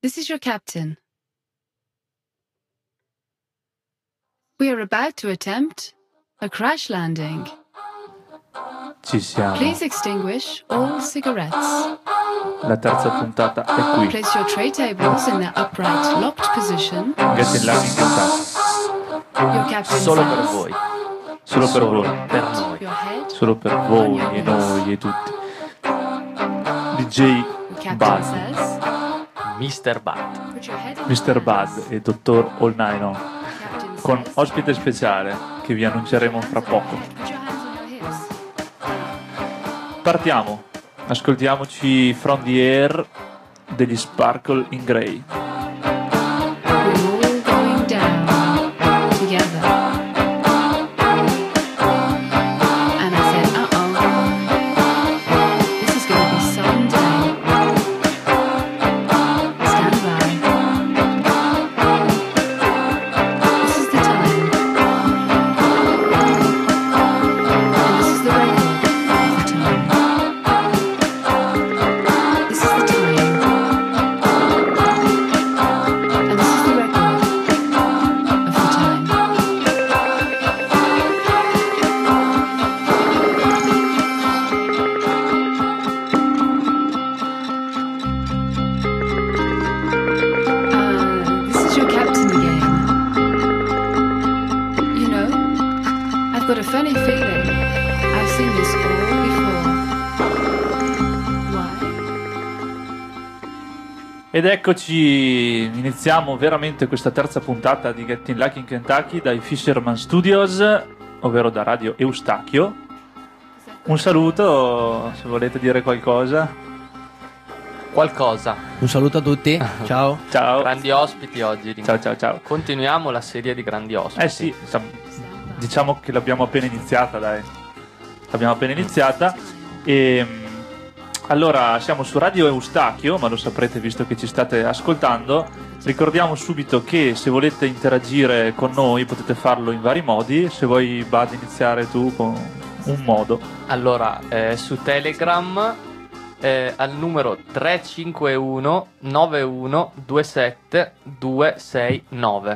This is your captain. We are about to attempt a crash landing. Ci siamo. Please extinguish all cigarettes. La terza puntata è qui. Place your tray tables in their upright, locked position. Getting Lucky in Kentucky. Your captain Solo per says, voi. Solo per voi. Per noi. your head. Solo per voi e noi e tutti. DJ Your captain Bud, says, Mr. Bat. put your head on Mr. Bud e Dottor All Nine On, Captain con says, ospite speciale che vi annunceremo fra poco. put your hands on your hips. Partiamo. Ascoltiamoci From the Air degli Sparkle in Grey. We're all going down together. And I said, this is going to be some day. Stand by. This is the time. And this is the record of the time. This is the time. And this is the record of the time. This is your captain again. You know, I've got a funny feeling I've seen this all before. Why? Ed eccoci, iniziamo veramente questa terza puntata di Getting Lucky in Kentucky dai Fisherman Studios, ovvero da Radio Eustachio. Un saluto, se volete dire qualcosa. Qualcosa. Un saluto a tutti, ciao. Ciao. Grandi ospiti oggi. Ciao ciao ciao. Continuiamo la serie di grandi ospiti. Eh sì, diciamo che l'abbiamo appena iniziata, dai. L'abbiamo appena iniziata e allora siamo su Radio Eustachio, ma lo saprete visto che ci state ascoltando. Ricordiamo subito che se volete interagire con noi potete farlo in vari modi. Se vuoi Bud iniziare tu con un modo. Allora, su Telegram al numero 351 9127 269.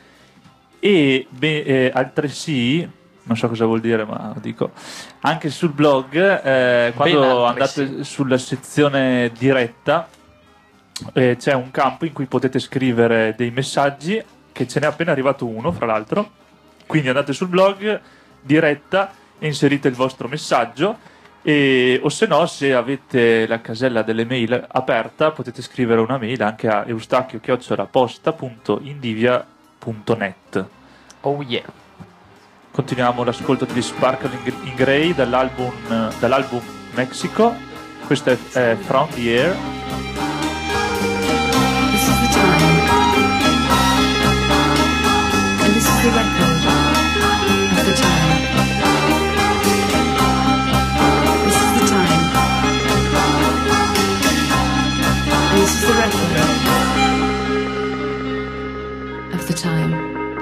E altresì, non so cosa vuol dire ma lo dico, anche sul blog quando altresì. andate sulla sezione diretta c'è un campo in cui potete scrivere dei messaggi, che ce n'è appena arrivato uno fra l'altro, quindi andate sul blog diretta e inserite il vostro messaggio. O se no, se avete la casella delle mail aperta potete scrivere una mail anche a eustachio@posta.indivia.net. Oh yeah. Continuiamo l'ascolto degli Sparkle in Grey dall'album Mexico. Questo è From the Air. This is the time. And this is the record of the time. This is the time. And this is the record of the time.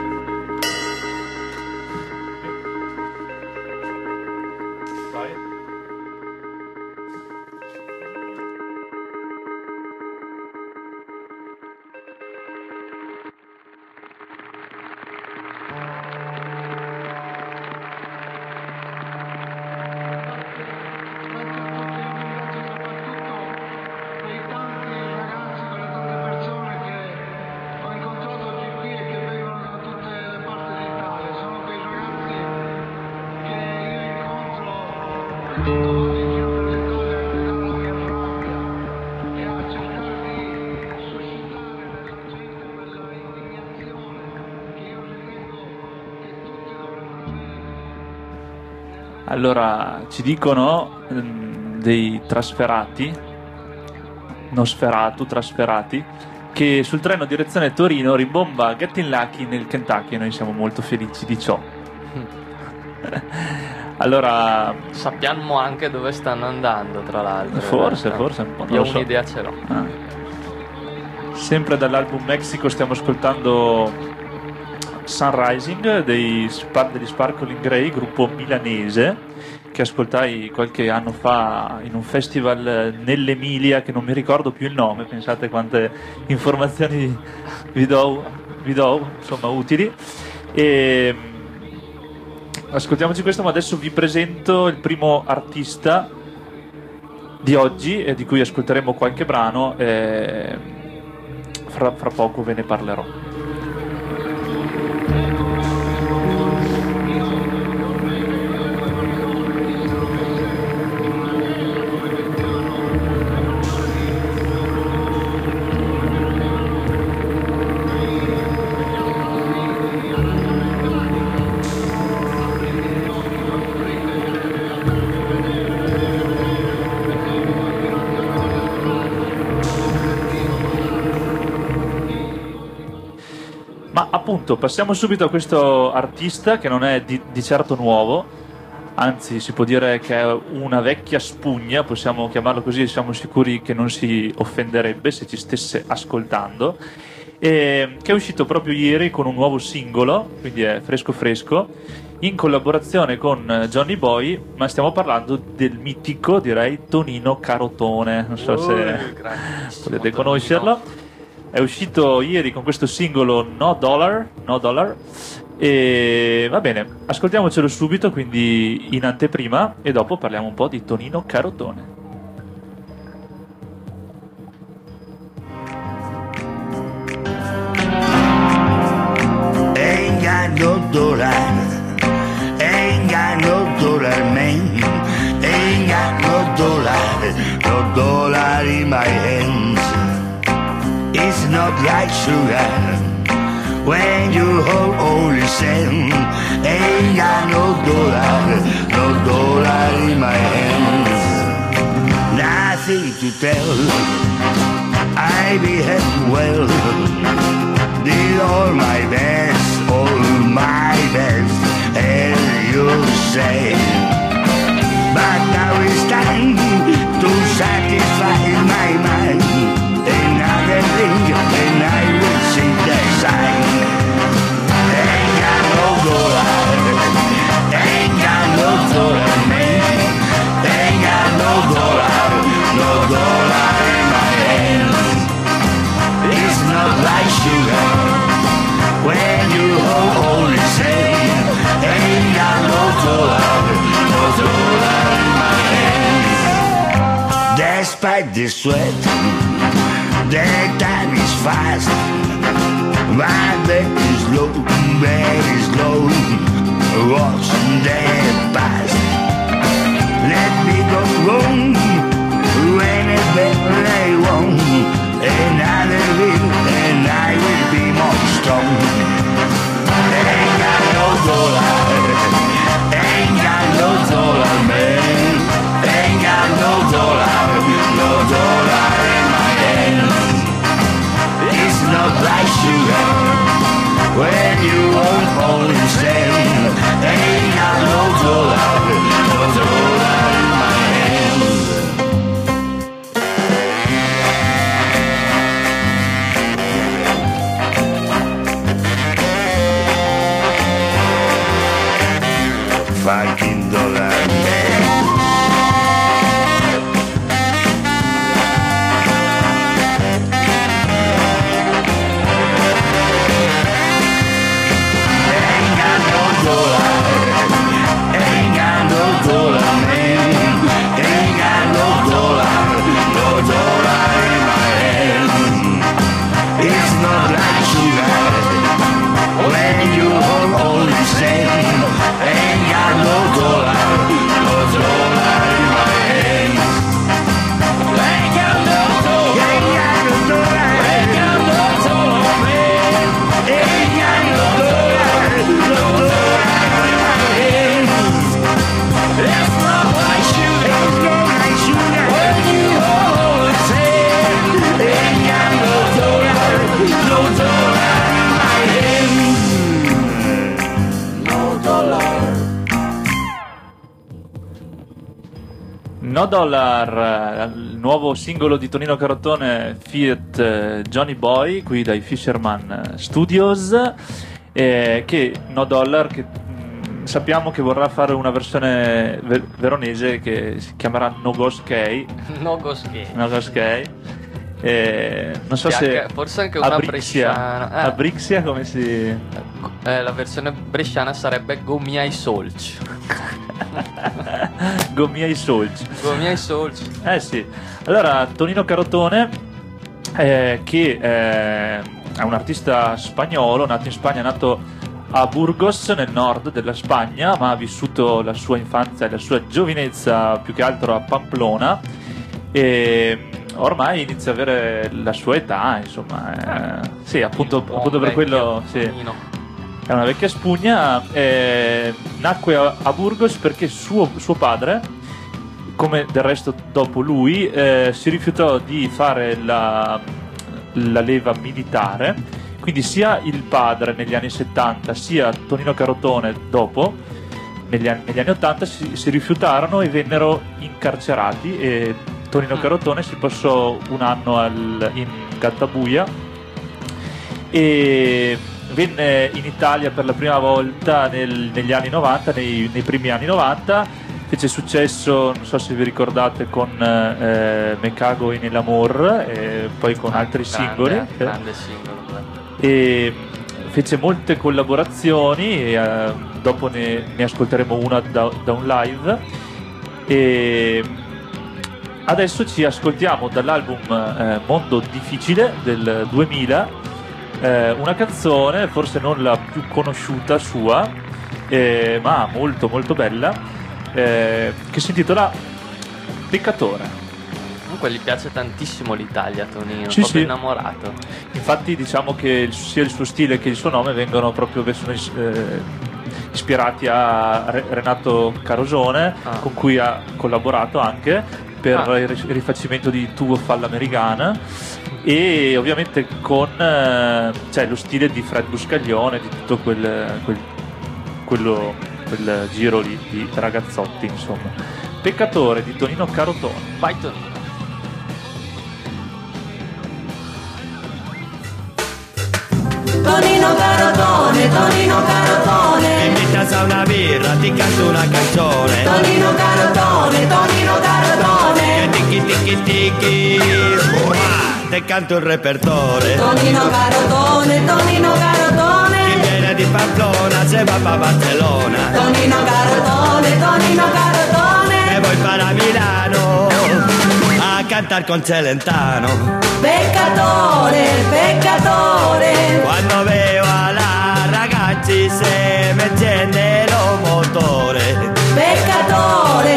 Allora, ci dicono dei trasferati, Nosferatu, trasferati, che sul treno direzione Torino rimbomba Getting Lucky nel Kentucky e noi siamo molto felici di ciò. Allora, Sappiamo anche dove stanno andando, tra l'altro. forse un po', non Io lo so. un'idea ce l'ho. Sempre dall'album Mexico stiamo ascoltando Sunrising degli Sparkle in Grey, gruppo milanese, che ascoltai qualche anno fa in un festival nell'Emilia, che non mi ricordo più il nome, pensate quante informazioni vi do insomma utili. E ascoltiamoci questo, ma adesso vi presento il primo artista di oggi e di cui ascolteremo qualche brano, fra poco ve ne parlerò. Ma appunto, passiamo subito a questo artista che non è di certo nuovo, anzi si può dire che è una vecchia spugna, possiamo chiamarlo così, siamo sicuri che non si offenderebbe se ci stesse ascoltando, che è uscito proprio ieri con un nuovo singolo, quindi è fresco fresco, in collaborazione con Johnny Boy, ma stiamo parlando del mitico, direi, Tonino Carotone, non so se potete conoscerlo. È uscito ieri con questo singolo No Dollar, e va bene, ascoltiamocelo subito, quindi in anteprima, e dopo parliamo un po' di Tonino Carotone. Ain't got no dollar, ain't got no dollar, man. Ain't got no dollar in my hands. It's not like sugar when you hold only cent. Ain't got no dollar in my hands. Nothing to tell, I behave well. Did all my best, as you say. But now it's time to satisfy my mind. Another thing, and I will sing the sign. Ain't got no dollar, ain't got no dollar, man. Ain't got no dollar in my hands. It's not like sugar when you hold only cent. Ain't got no dollar in my hands. Despite the sweat, the time is fast, my back is low, very slow. What's the past? Let me go wrong whenever I want. Another will, and I will be more strong. Ain't got no dollar, ain't got no dollar, man. Ain't got no dollar in my hands. It's not like sugar when you won't only send. Ain't got no dollar in my hands. Fucking dollar man. No Dollar, il nuovo singolo di Tonino Carotone feat Johnny Boy, qui dai Fisherman Studios, che No Dollar, che sappiamo che vorrà fare una versione veronese che si chiamerà No Ghost Key. No Ghost Key. No Ghost Key. Non so se forse anche una bresciana. A Brixia come si... La versione bresciana sarebbe Gomiai Solci. Gomiai Solci. Gomiai Solci. Sì. Allora, Tonino Carotone, che è un artista spagnolo, nato in Spagna, nato a Burgos, nel nord della Spagna, ma ha vissuto la sua infanzia e la sua giovinezza più che altro a Pamplona, e ormai inizia a avere la sua età, insomma, sì, appunto per quello, sì, è una vecchia spugna. Nacque a Burgos perché suo padre, come del resto dopo lui, si rifiutò di fare la leva militare, quindi sia il padre negli anni 70 sia Tonino Carotone dopo, negli anni 80 si rifiutarono e vennero incarcerati, e Tonino Carotone si passò un anno in Gattabuia e venne in Italia per la prima volta negli anni 90, nei primi anni 90, fece successo, non so se vi ricordate, con Me Cago en el Amor, e poi con altri singoli. Grande singolo. E fece molte collaborazioni, e dopo ne ascolteremo una da un live, e adesso ci ascoltiamo dall'album Mondo Difficile del 2000 una canzone forse non la più conosciuta sua, ma molto molto bella, che si intitola Peccatore. Comunque gli piace tantissimo l'Italia, Tonino, Sì, proprio sì. innamorato. Infatti diciamo che sia il suo stile che il suo nome sono ispirati a Renato Carosone, con cui ha collaborato anche per il rifacimento di Tuo Falla Americana, e ovviamente con lo stile di Fred Buscaglione, di tutto quel giro lì di ragazzotti, insomma. Peccatore di Tonino Carotone. Vai Tonino. Tonino Carotone, Tonino Carotone, Mi invitas a una birra, ti canto una canzone. Tonino Carotone, Tonino Carotone, Tiki tiki tiki, te canto il repertore. Tonino Carotone, Tonino Chi Carotone, viene di Pamplona se va pa' Barcellona. Tonino Carotone, Tonino Carotone, Me voy para Milano a cantar con Celentano. peccatore, peccatore, Quando veo a la ragazzi se me enciende lo motore. peccatore,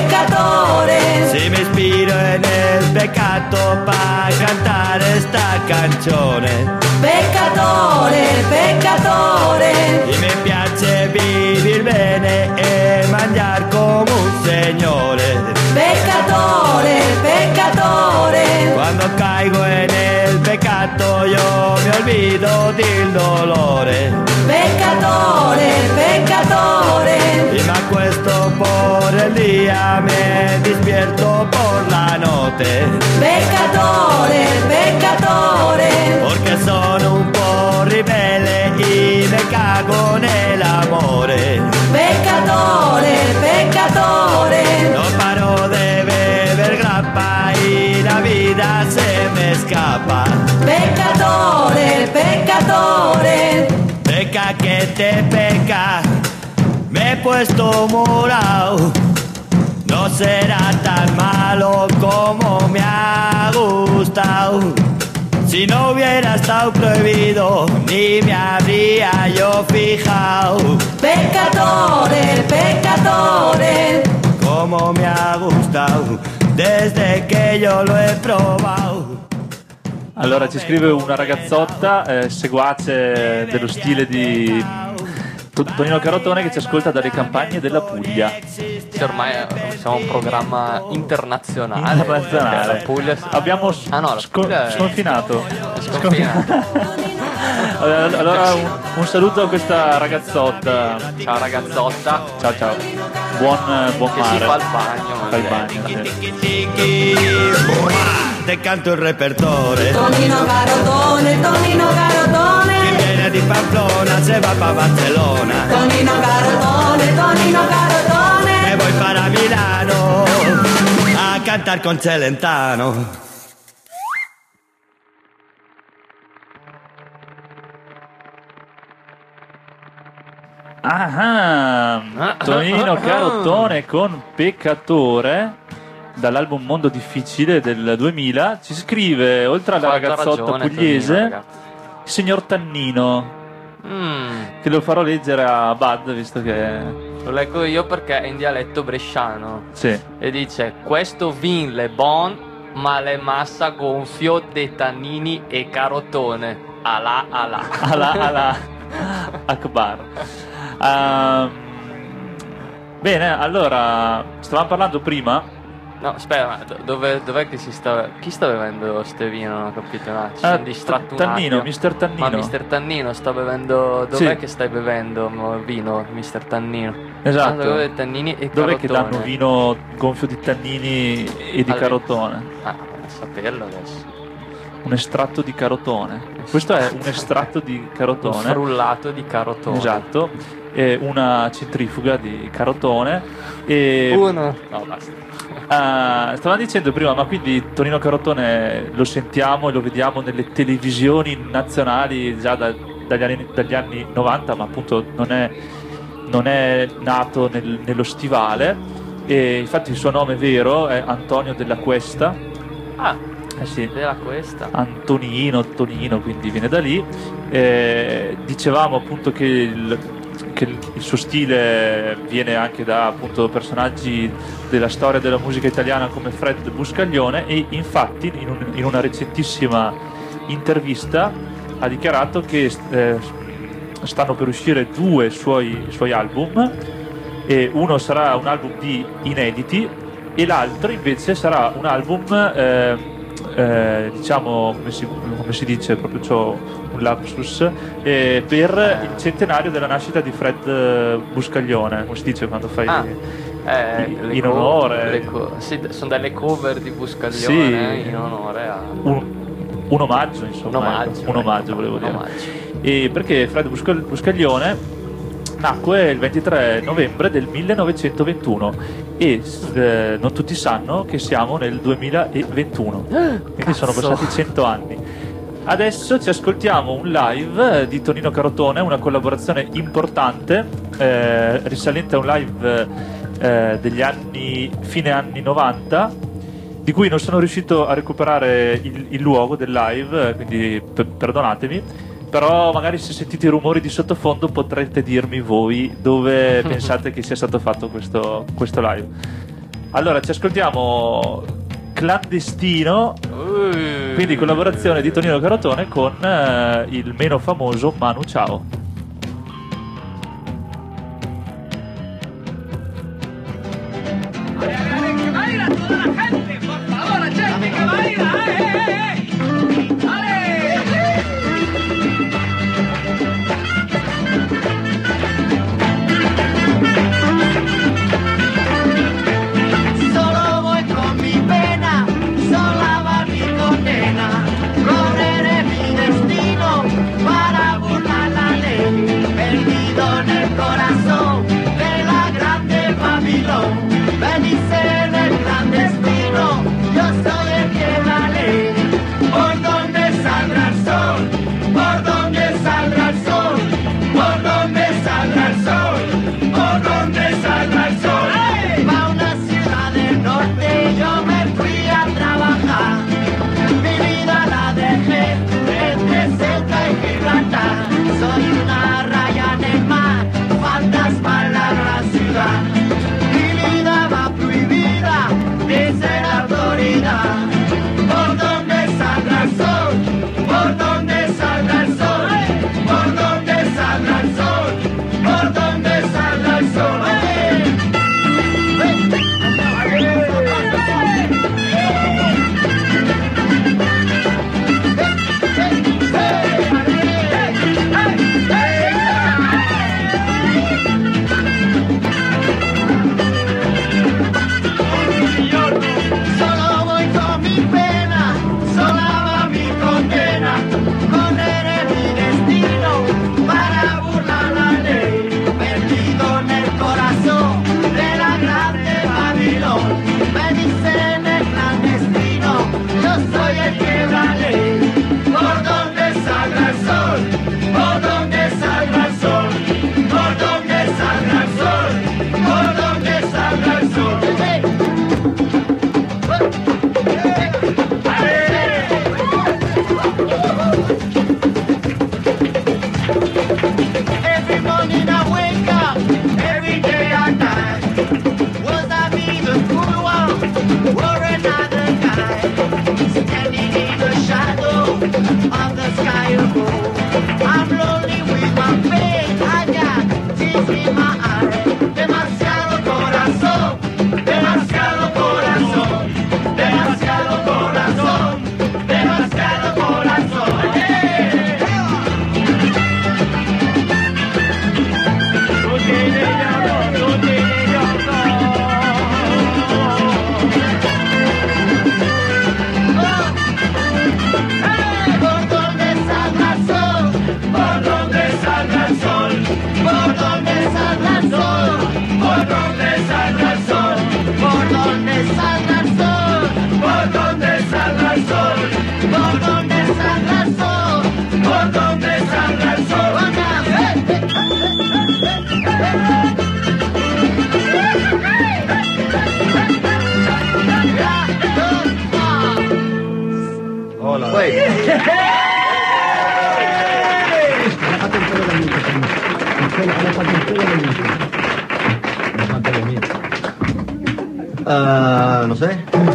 peccatore, Si me ispiro en el peccato pa' cantare sta canzone. peccatore, peccatore, Y me piace vivir bene e mangiar come un signore. peccatore, peccatore, Cuando caigo en el peccato yo me olvido del dolore. peccatore, peccatore, Y me acuesto por el día, me despierto por la noche. peccatore, peccatore, Porque son un po' ribelle y me cago nell'amore. peccatore, peccatore, No paro de beber grappa y la vida se me escapa. peccatore, peccatore, Peca que te peca, me he puesto morado. No será tan malo como me ha gustado. Si no hubiera estado prohibido, ni me habría yo fijado. peccatore, peccatore, Como me ha gustado desde che io lo he provato. Allora ci scrive una ragazzotta, seguace dello stile di Tonino Carotone, che ci ascolta dalle campagne della Puglia. Sì, ormai siamo un programma internazionale. Internazionale. La Puglia... Abbiamo la Puglia è- sconfinato. è sconfinato. Allora un saluto a questa ragazzotta. Ciao ragazzotta. Ciao ciao. Buon Che mare. si fa il bagno. Fa il magari. bagno, sì. Tiki tiki, te canto il repertore. Tonino Carotone, Tonino Chi Carotone, viene viene di Pamplona, se va pa' Barcellona. Tonino Carotone, E vuoi fare a Milano a cantar con Celentano. Tonino Carotone con Peccatore dall'album Mondo Difficile del 2000. Ci scrive, oltre alla Quanta ragazzotta ragione, pugliese, Tonino, ragazzi. il signor Tannino, che lo farò leggere a Bud, visto che Lo leggo io perché è in dialetto bresciano. sì. E dice: questo vin le bon, ma le massa gonfio de tannini e carotone. Alà alà. alla Akbar. Bene, allora stavamo parlando prima. No, aspetta, ma dov'è che si sta. Chi sta bevendo ste vino? Non ho capito. No, ci sono distratto un Tannino, attimo. Mister Tannino. Ma Mister Tannino sta bevendo. Dov'è Sì. che stai bevendo vino, Mister Tannino? Esatto. Dove tannini e Dov'è che carotone? danno vino gonfio di tannini e di Allora- carotone? Ah, a saperlo adesso. Un estratto di carotone. Questo è un estratto di Un carotone. frullato di carotone. Esatto. E una centrifuga di carotone. E Uno. No, basta. stavamo dicendo prima, ma quindi Tonino Carotone lo sentiamo e lo vediamo nelle televisioni nazionali già dagli anni 90, ma appunto non è nato nello stivale. E infatti il suo nome vero è Antonio della Cuesta. Ah, Sì. era questa. Tonino, quindi viene da lì. Dicevamo appunto che il suo stile viene anche da appunto personaggi della storia della musica italiana come Fred Buscaglione, e infatti in una recentissima intervista ha dichiarato che stanno per uscire 2 suoi album, e uno sarà un album di inediti e l'altro invece sarà un album diciamo, come si dice, proprio c'ho un lapsus, per il centenario della nascita di Fred Buscaglione, come si dice quando fai in onore. Sì, sono delle cover di Buscaglione Sì. in onore a. un omaggio, insomma, Un omaggio, un omaggio volevo un dire. omaggio. E perché Fred Buscaglione nacque il 23 novembre del 1921 e non tutti sanno che siamo nel 2021, quindi sono Cazzo. passati 100 anni. Adesso ci ascoltiamo un live di Tonino Carotone, una collaborazione importante, risalente a un live degli fine anni 90, di cui non sono riuscito a recuperare il luogo del live, quindi perdonatemi. Però magari se sentite i rumori di sottofondo potrete dirmi voi dove pensate che sia stato fatto questo live. Allora ci ascoltiamo Clandestino, quindi collaborazione di Tonino Carotone con il meno famoso Manu Chao. Que baila toda la gente, por favor, la gente que baila, ¡Dale! solo voy con mi pena, sola va mi condena, correré mi destino para burlar la ley. No sé.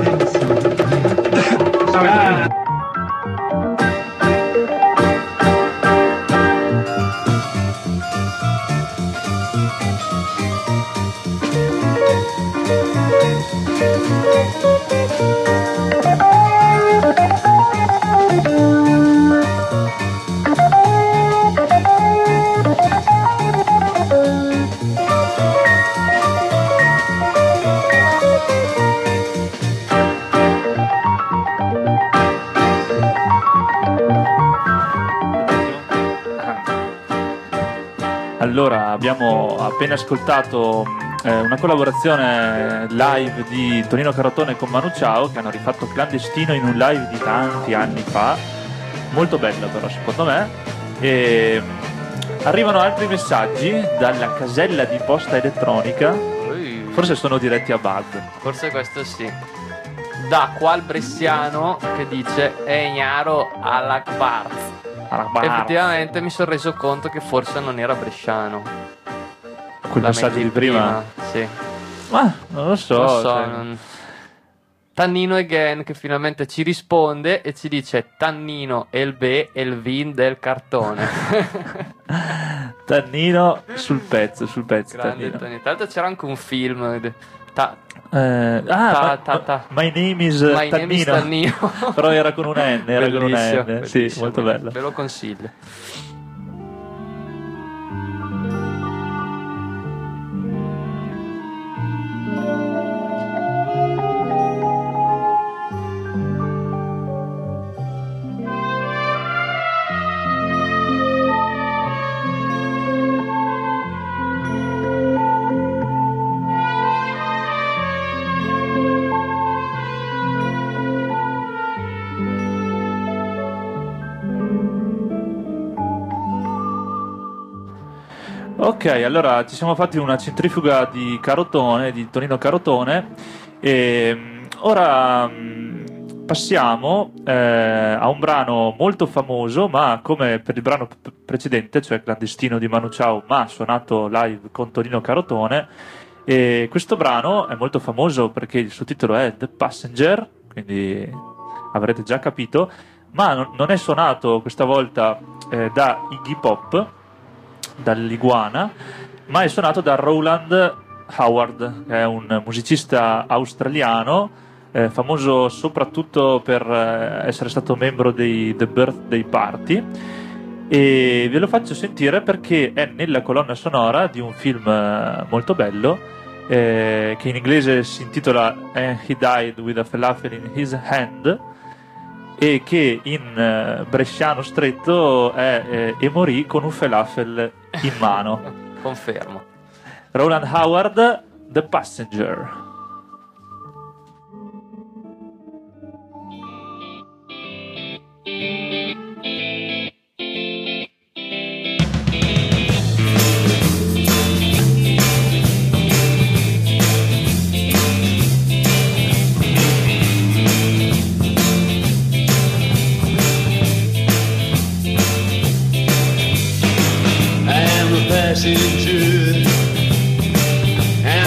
Allora, abbiamo appena ascoltato una collaborazione live di Tonino Carotone con Manu Chao, che hanno rifatto Clandestino in un live di tanti anni fa, molto bello però secondo me. E arrivano altri messaggi dalla casella di posta elettronica, forse sono diretti a Bud. Forse questo sì. Da qual bresciano che dice è ignaro all'Akbar. Effettivamente mi sono reso conto che forse non era bresciano. Quel messaggio di prima? Sì. Ma non lo so. Tannino again che finalmente ci risponde e ci dice Tannino e il B e il vin del cartone. Tannino sul pezzo. Grande Tannino. Tra l'altro c'era anche un film. My name is Tannino. Però era con una N, bellissimo. Sì, molto bello. Ve lo consiglio. Ok, allora ci siamo fatti una centrifuga di Carotone, di Tonino Carotone, e ora passiamo a un brano molto famoso, ma come per il brano precedente, cioè Clandestino di Manu Chao, ma suonato live con Tonino Carotone. E questo brano è molto famoso perché il suo titolo è The Passenger, quindi avrete già capito, ma non è suonato questa volta da Iggy Pop, dall'Iguana, ma è suonato da Rowland Howard, che è un musicista australiano, famoso soprattutto per essere stato membro dei The Birthday Party, e ve lo faccio sentire perché è nella colonna sonora di un film molto bello, che in inglese si intitola And He Died with a Falafel in His Hand, e che in bresciano stretto è e morì con un falafel in mano. Confermo. Rowland Howard, The Passenger. Passenger, and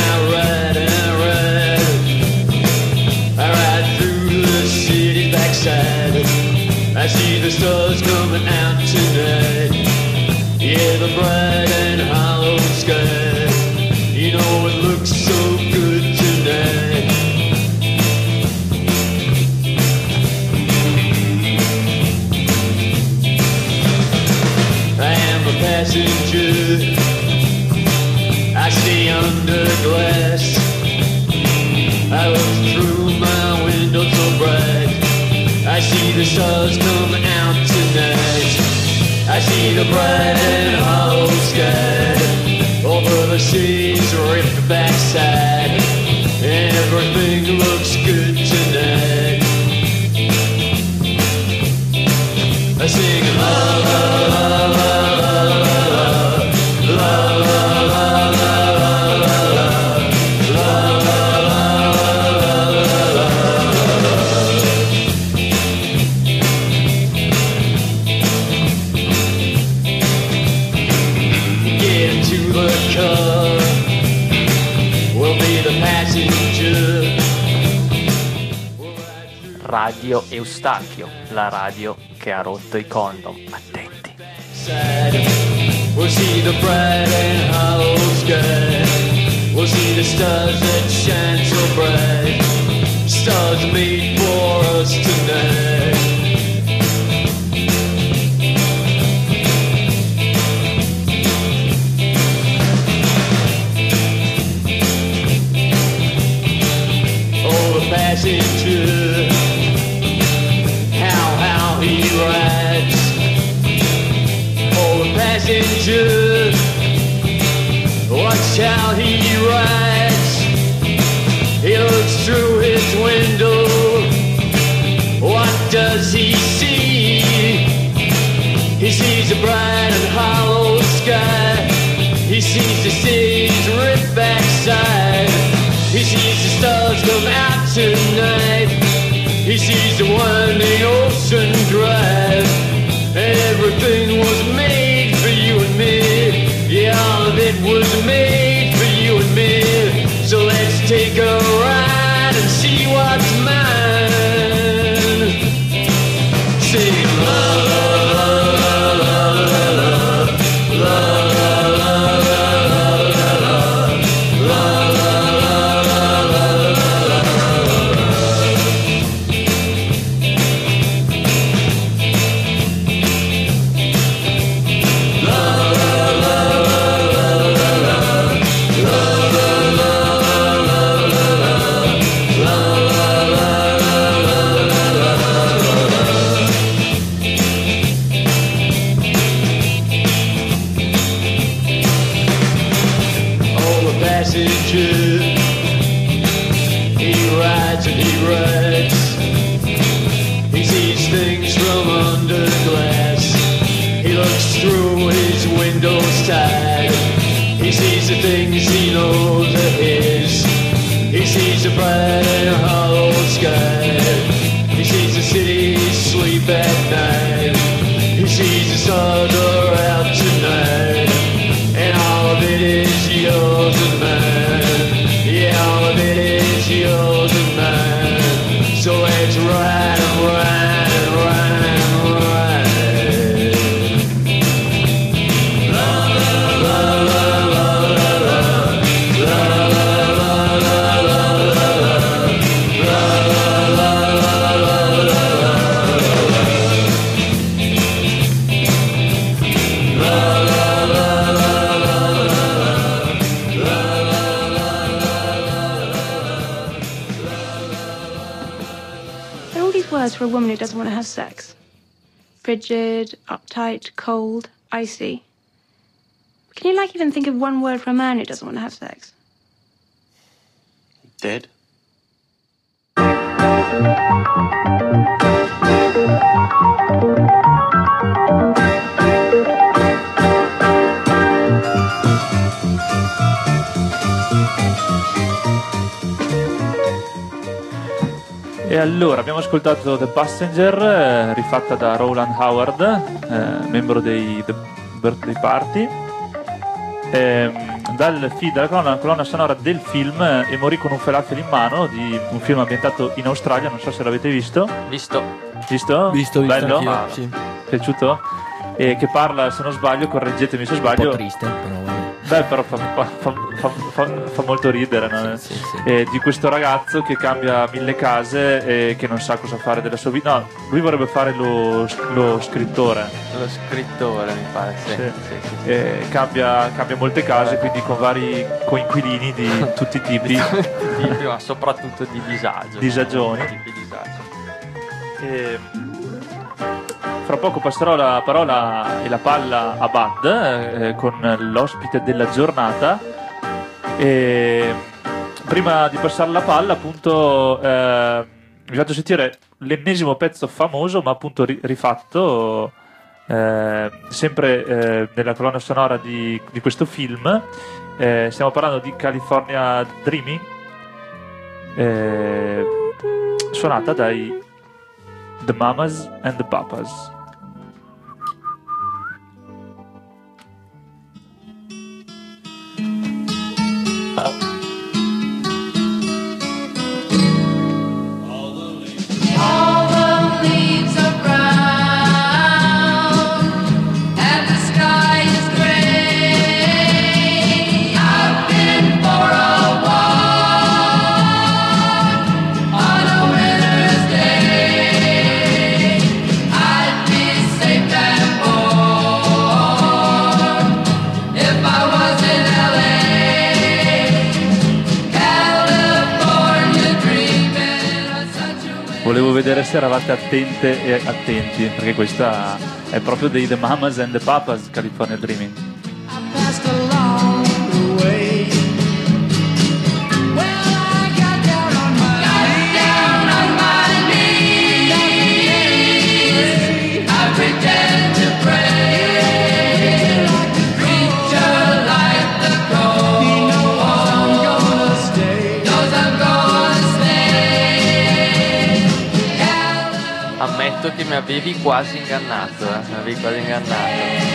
I ride through the city's backside. I see the stars coming out tonight. Yeah, the bright and hollow sky. You know it looks so good tonight. I am a passenger. I stay under glass. I look through my window so bright. I see the stars coming out tonight. I see the bright and hollow sky over the city's ripped backside. Everything looks good tonight. I sing la la la la la la la la la. Radio Eustachio, la radio che ha rotto i condom. Attenti. We'll see the bright and hollow sky. We'll see the stars that shine so bright. Stars made for us tonight. Oh, the passenger, how he rides. Oh, the passenger, watch how he rides. He looks through his window. What does he see? He sees a bright and hollow sky. He sees the city's ripped backside. He sees the stars come out tonight. He sees the winding ocean drive. And everything was made for you and me. Yeah, all of it was made for you and me. So let's take a ride and see what's mine. Sing la la la la la la la He sees the things he knows are his. He sees the bright and hollow sky. He sees the city sleep at night. He sees the stars are out tonight. And all of it is yours and mine. Yeah, all of it is yours and mine. So let's ride and ride and ride and ride. For a woman who doesn't want to have sex. Frigid, uptight, cold, icy. Can you even think of one word for a man who doesn't want to have sex? Dead. E allora abbiamo ascoltato The Passenger, rifatta da Rowland Howard, membro dei The Birthday Party, dalla colonna sonora del film E morì con un falafel in mano, di un film ambientato in Australia, non so se l'avete visto. Visto. Bello? Sì. Piaciuto? E che parla, se non sbaglio, correggetemi se sbaglio, un po' triste, però beh, però fa molto ridere, no? Sì. Di questo ragazzo che cambia 1000 case e che non sa cosa fare della sua vita. No, lui vorrebbe fare lo scrittore. Lo scrittore, mi pare, sì. Cambia molte case, quindi con vari coinquilini di tutti i tipi. Ma soprattutto di disagio. Disagioni. Tipi di disagio. Fra poco passerò la parola e la palla a Bud con l'ospite della giornata. Prima di passare la palla, appunto, vi faccio sentire l'ennesimo pezzo famoso, ma appunto rifatto, sempre nella colonna sonora di questo film. Stiamo parlando di California Dreaming, suonata dai The Mamas and the Papas. Oh! Volevo vedere se eravate attente e attenti, perché questa è proprio dei The Mamas and the Papas, California Dreaming. Ammetto che mi avevi quasi ingannato, mi avevi quasi ingannato.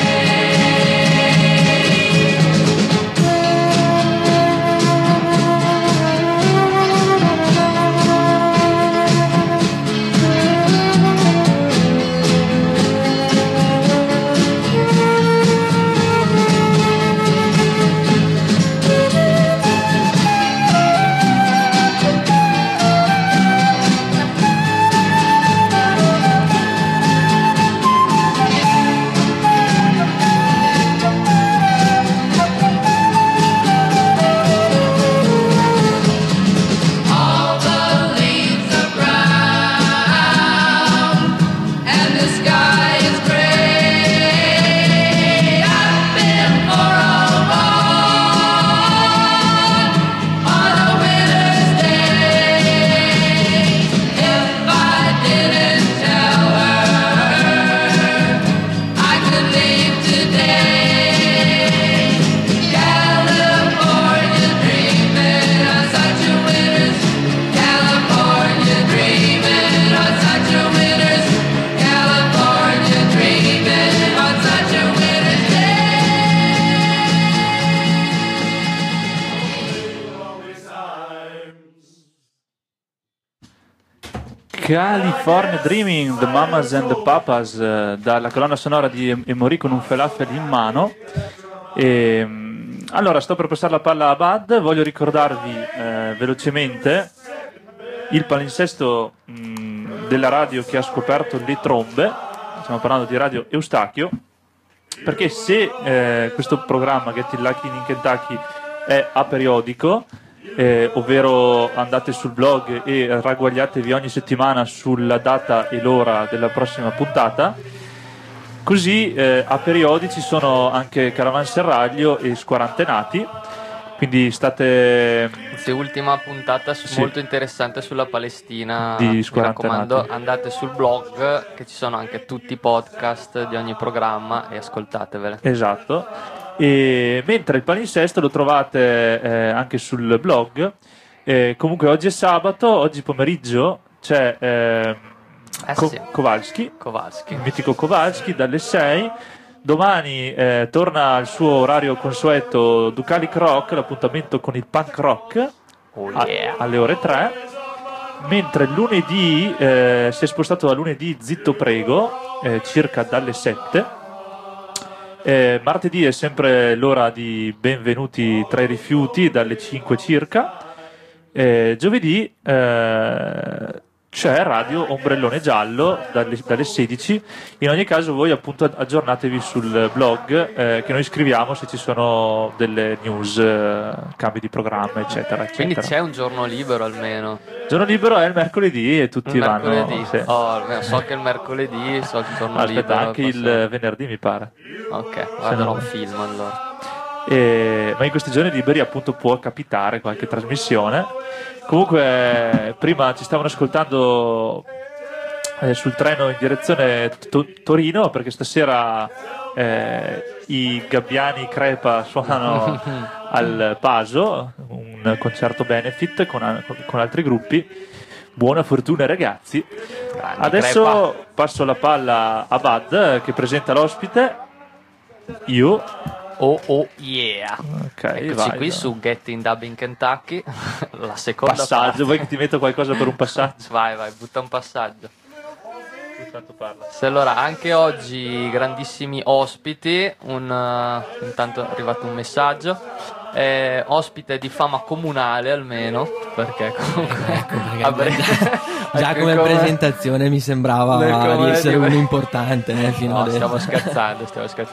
California Dreaming, The Mamas and the Papas, dalla colonna sonora di E morì con un falafel in mano. Allora, sto per passare la palla a Bud. Voglio ricordarvi velocemente il palinsesto della radio che ha scoperto le trombe. Stiamo parlando di Radio Eustachio, perché se questo programma Getting Lucky in Kentucky è a periodico, ovvero andate sul blog e ragguagliatevi ogni settimana sulla data e l'ora della prossima puntata, così a periodi ci sono anche Caravanserraglio e Squarantenati, quindi state... Ultima puntata molto interessante sulla Palestina, di mi Squarantenati. raccomando, andate sul blog che ci sono anche tutti i podcast di ogni programma e ascoltatevele. Esatto. E mentre il palinsesto lo trovate anche sul blog. Comunque oggi è sabato, oggi pomeriggio c'è Sì. Kowalski, Kowalski. il mitico Kowalski dalle 6. Domani torna al suo orario consueto Ducalic Rock, l'appuntamento con il punk rock alle ore 3. Mentre lunedì si è spostato da lunedì Zitto Prego, circa dalle 7. Martedì è sempre l'ora di Benvenuti tra i rifiuti dalle 5 circa. Giovedì c'è Radio Ombrellone Giallo dalle 16. In ogni caso voi appunto aggiornatevi sul blog che noi scriviamo se ci sono delle news, cambi di programma eccetera. Quindi c'è un giorno libero almeno. Il giorno libero è il mercoledì e tutti il vanno. mercoledì. Sì. So che il mercoledì, so il giorno Aspetta, libero. anche il venerdì mi pare. Ok, guarderò un film allora. Ma in questi giorni liberi appunto può capitare qualche trasmissione. Comunque prima ci stavano ascoltando sul treno in direzione Torino, perché stasera i Gabbiani Crepa suonano al Paso, un concerto benefit con altri gruppi. Buona fortuna ragazzi. Adesso Crepa. passo la palla a Bud che presenta l'ospite. Io Oh yeah. Ok, Eccoci vai, qui su Getting Dub in Kentucky. La seconda passaggio, parte. vuoi che ti metto qualcosa per un passaggio? Vai, butta un passaggio. Intanto parla. Se allora, anche oggi grandissimi ospiti. Intanto è arrivato un messaggio. Ospite di fama comunale almeno, perché comunque Già come presentazione mi sembrava di essere uno importante fino no, adesso. stiamo scherzando.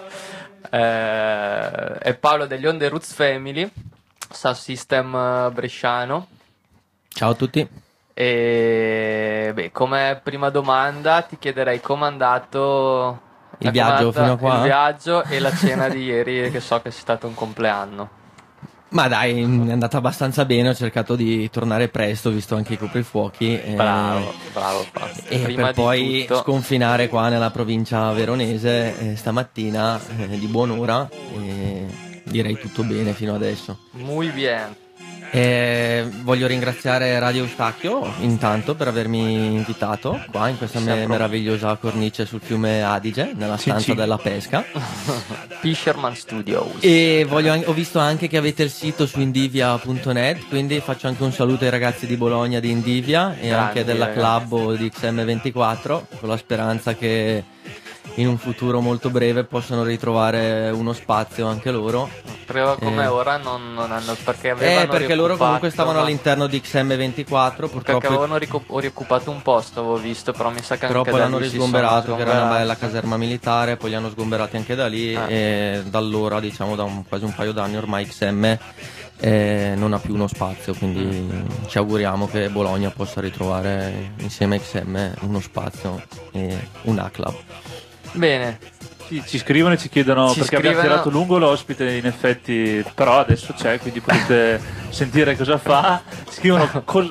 È Paolo degli On The Roots Family, Sound System bresciano. Ciao a tutti. E beh, come prima domanda ti chiederei com'è andato il viaggio fino a qua? Il viaggio e la cena di ieri, che so che è stato un compleanno. Ma dai, è andata abbastanza bene, ho cercato di tornare presto, visto anche i coprifuochi. Bravo. E prima per poi di tutto sconfinare qua nella provincia veronese stamattina di buon'ora. Direi tutto bene fino adesso. Muy bien. Voglio ringraziare Radio Eustachio intanto per avermi invitato qua in questa meravigliosa cornice sul fiume Adige, nella stanza della pesca. Fisherman Studios. E ho visto anche che avete il sito su indivia.net, quindi faccio anche un saluto ai ragazzi di Bologna di Indivia e anche della Club di XM24, con la speranza che in un futuro molto breve possano ritrovare uno spazio anche loro. Però come ora non hanno, perché avevano perché loro comunque stavano all'interno di XM24, purtroppo perché avevano rioccupato un posto, avevo visto, però mi sa che però anche poi da l'hanno lì risgomberato, che era una bella caserma militare, poi li hanno sgomberati anche da lì e da allora, diciamo da quasi un paio d'anni ormai, XM non ha più uno spazio, quindi ci auguriamo che Bologna possa ritrovare insieme a XM uno spazio e una club. Bene. Ci scrivono e ci chiedono perché abbiamo tirato lungo l'ospite, in effetti, però adesso c'è, quindi potete sentire cosa fa. Scrivono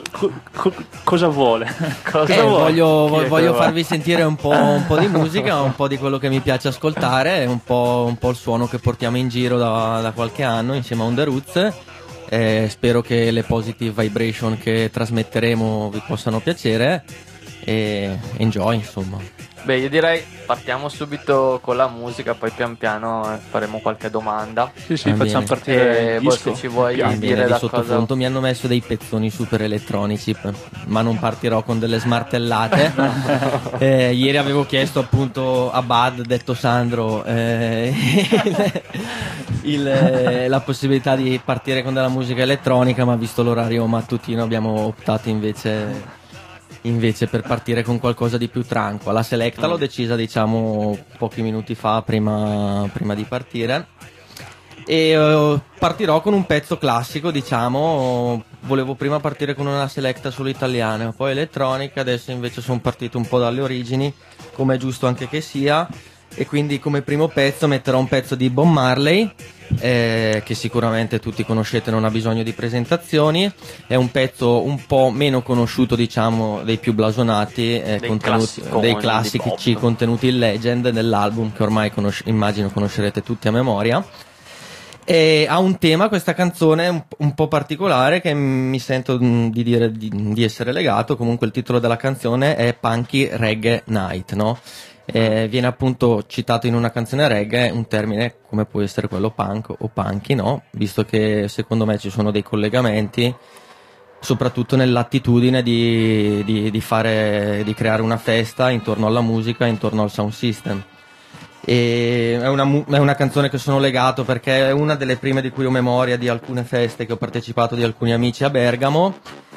cosa vuole. Voglio farvi sentire un po' di musica, un po' di quello che mi piace ascoltare, un po' il suono che portiamo in giro da qualche anno insieme a On The Roots. Spero che le positive vibration che trasmetteremo vi possano piacere e enjoy, insomma. Beh, io direi partiamo subito con la musica, poi pian piano faremo qualche domanda. Sì, facciamo partire il disco. Se ci vuoi dire da sottofondo cosa... mi hanno messo dei pezzoni super elettronici, ma non partirò con delle smartellate. Ieri avevo chiesto appunto a Bud, detto Sandro, la possibilità di partire con della musica elettronica, ma visto l'orario mattutino abbiamo optato invece per partire con qualcosa di più tranquillo. La Selecta l'ho decisa, diciamo, pochi minuti fa prima di partire, e partirò con un pezzo classico, diciamo. Volevo prima partire con una Selecta solo italiana, poi elettronica, adesso invece sono partito un po' dalle origini, come è giusto anche che sia, e quindi come primo pezzo metterò un pezzo di Bob Marley, che sicuramente tutti conoscete, non ha bisogno di presentazioni. È un pezzo un po' meno conosciuto, diciamo, dei più blasonati, dei classici contenuti in Legend dell'album, che ormai immagino conoscerete tutti a memoria. E ha un tema, questa canzone, un po' particolare, che mi sento di dire di essere legato. Comunque il titolo della canzone è Punky Reggae Night, no? Viene appunto citato in una canzone reggae un termine come può essere quello punk o punky, no? Visto che secondo me ci sono dei collegamenti, soprattutto nell'attitudine di creare una festa intorno alla musica, intorno al sound system. E è una canzone che sono legato perché è una delle prime di cui ho memoria di alcune feste che ho partecipato di alcuni amici a Bergamo,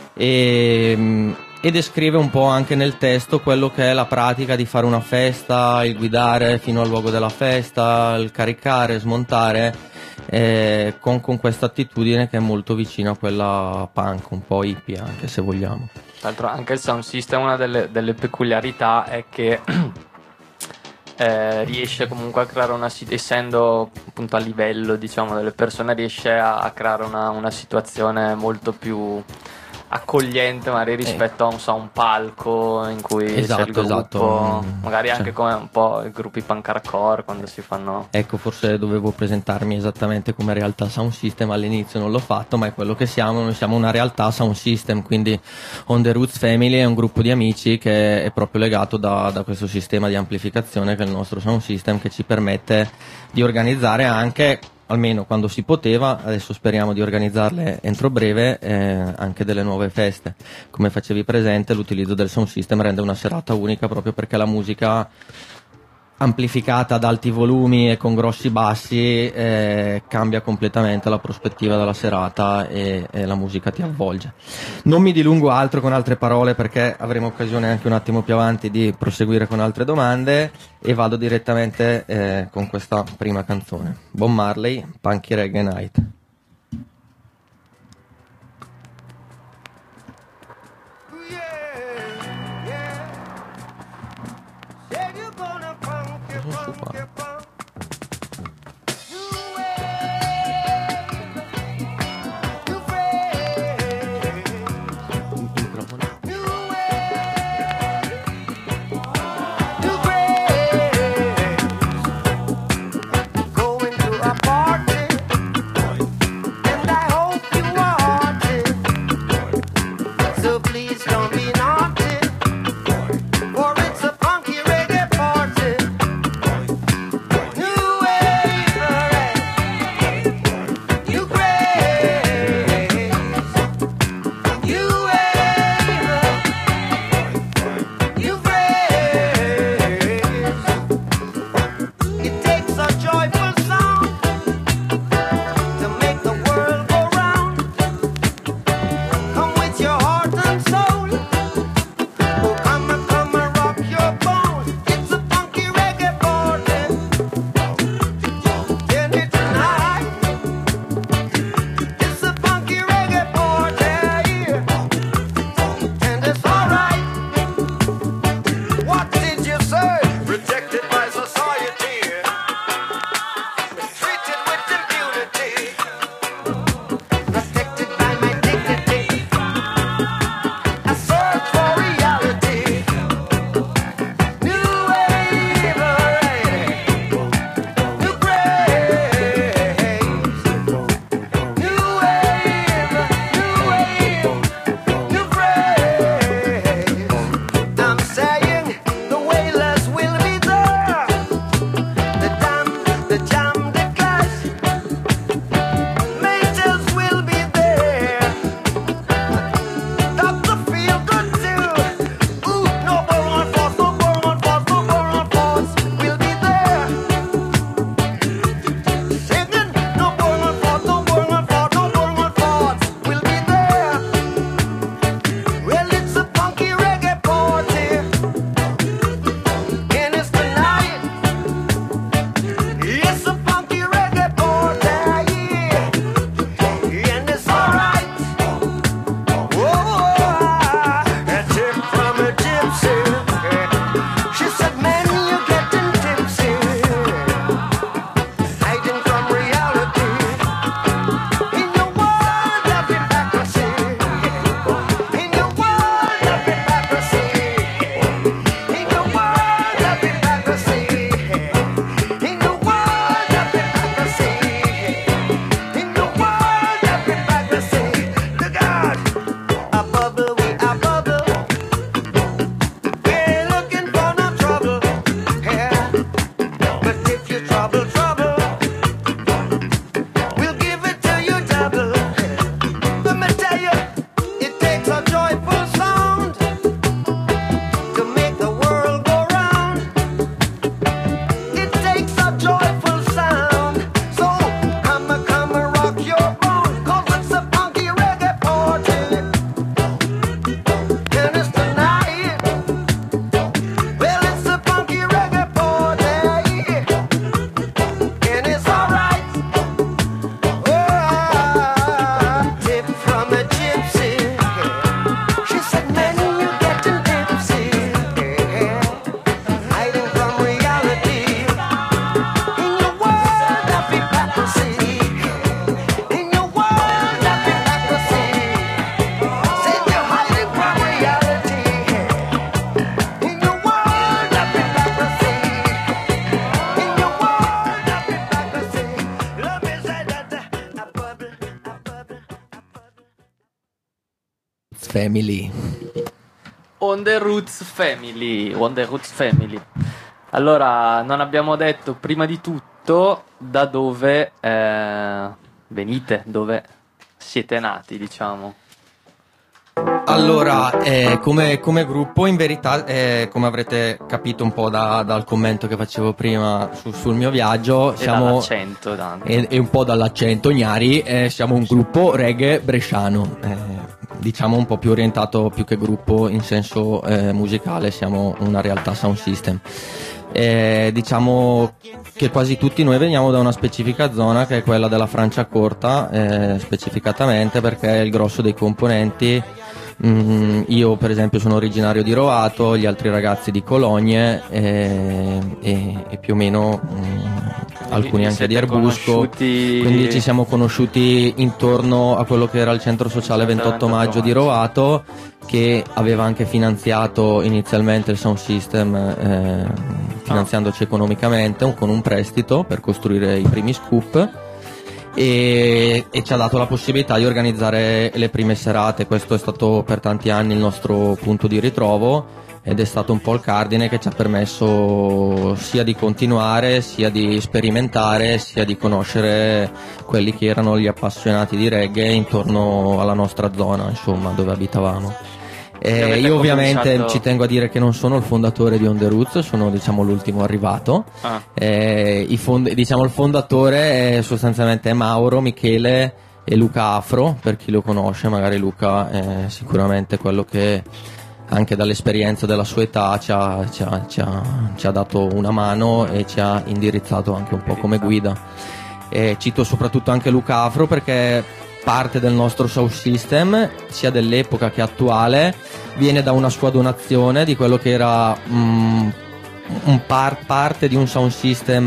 e descrive un po' anche nel testo quello che è la pratica di fare una festa, il guidare fino al luogo della festa, il caricare, smontare, con questa attitudine che è molto vicina a quella punk, un po' hippie anche, se vogliamo. Tra l'altro anche il sound system, una delle peculiarità è che riesce comunque a creare essendo appunto a livello, diciamo, delle persone, riesce a creare una situazione molto più accogliente magari rispetto a un palco in cui c'è il gruppo, magari anche come un po' i gruppi punk hardcore quando si fanno. Ecco, forse dovevo presentarmi esattamente come realtà sound system, all'inizio non l'ho fatto, ma è quello che siamo. Noi siamo una realtà sound system, quindi On The Roots Family è un gruppo di amici che è proprio legato da questo sistema di amplificazione che è il nostro sound system, che ci permette di organizzare anche, almeno quando si poteva, adesso speriamo di organizzarle entro breve, anche delle nuove feste. Come facevi presente, l'utilizzo del sound system rende una serata unica, proprio perché la musica amplificata ad alti volumi e con grossi bassi cambia completamente la prospettiva della serata e la musica ti avvolge. Non mi dilungo altro con altre parole, perché avremo occasione anche un attimo più avanti di proseguire con altre domande, e vado direttamente con questa prima canzone, Bob Marley, Punky Reggae Night. Yeah. Family. On the Roots Family. Allora, non abbiamo detto prima di tutto da dove venite, dove siete nati, diciamo. Allora, come gruppo, in verità, come avrete capito un po' dal commento che facevo prima sul mio viaggio, siamo dall'accento e un po' dall'accento gnari, siamo un gruppo reggae bresciano, diciamo un po' più orientato più che gruppo in senso musicale, siamo una realtà sound system. Diciamo che quasi tutti noi veniamo da una specifica zona che è quella della Franciacorta, specificatamente perché il grosso dei componenti, io per esempio sono originario di Rovato, gli altri ragazzi di Cologne e più o meno alcuni anche di Erbusco, quindi ci siamo conosciuti intorno a quello che era il centro sociale 28 maggio di Rovato, che aveva anche finanziato inizialmente il sound system, finanziandoci economicamente con un prestito per costruire i primi scoop, e ci ha dato la possibilità di organizzare le prime serate. Questo è stato per tanti anni il nostro punto di ritrovo ed è stato un po' il cardine che ci ha permesso sia di continuare, sia di sperimentare, sia di conoscere quelli che erano gli appassionati di reggae intorno alla nostra zona, insomma, dove abitavamo. Io ovviamente ci tengo a dire che non sono il fondatore di On The Roots, sono diciamo l'ultimo arrivato. Diciamo il fondatore è sostanzialmente Mauro, Michele e Luca Afro, per chi lo conosce. Magari Luca è sicuramente quello che anche dall'esperienza della sua età ci ha dato una mano e ci ha indirizzato anche un po' come guida. Cito soprattutto anche Luca Afro perché parte del nostro sound system, sia dell'epoca che attuale, viene da una sua donazione di quello che era parte di un sound system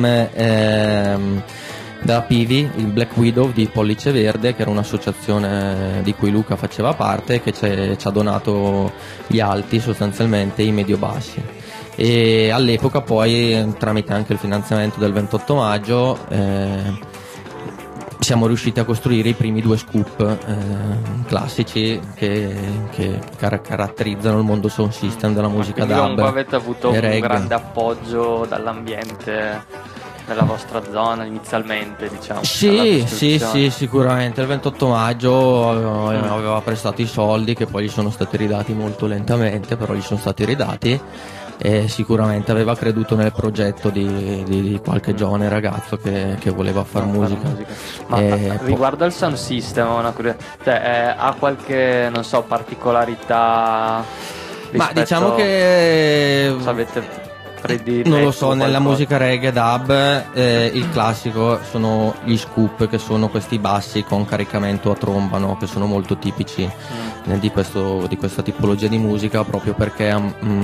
della Pivi, il Black Widow di Pollice Verde, che era un'associazione di cui Luca faceva parte, che ci ha donato gli alti, sostanzialmente i medio-bassi. E all'epoca poi, tramite anche il finanziamento del 28 maggio, siamo riusciti a costruire i primi 2 scoop classici che caratterizzano il mondo sound system della musica dub. Comunque avete avuto un grande appoggio dall'ambiente nella vostra zona inizialmente, diciamo. Sì, sicuramente. Il 28 maggio aveva prestato i soldi che poi gli sono stati ridati molto lentamente, però gli sono stati ridati. E sicuramente aveva creduto nel progetto di qualche giovane ragazzo che voleva fare musica. Ma riguardo al sound system, ha qualche, non so, particolarità? Ma diciamo che avete non lo so, nella musica reggae dub il classico sono gli scoop, che sono questi bassi con caricamento a tromba, no? Che sono molto tipici di questa tipologia di musica, proprio perché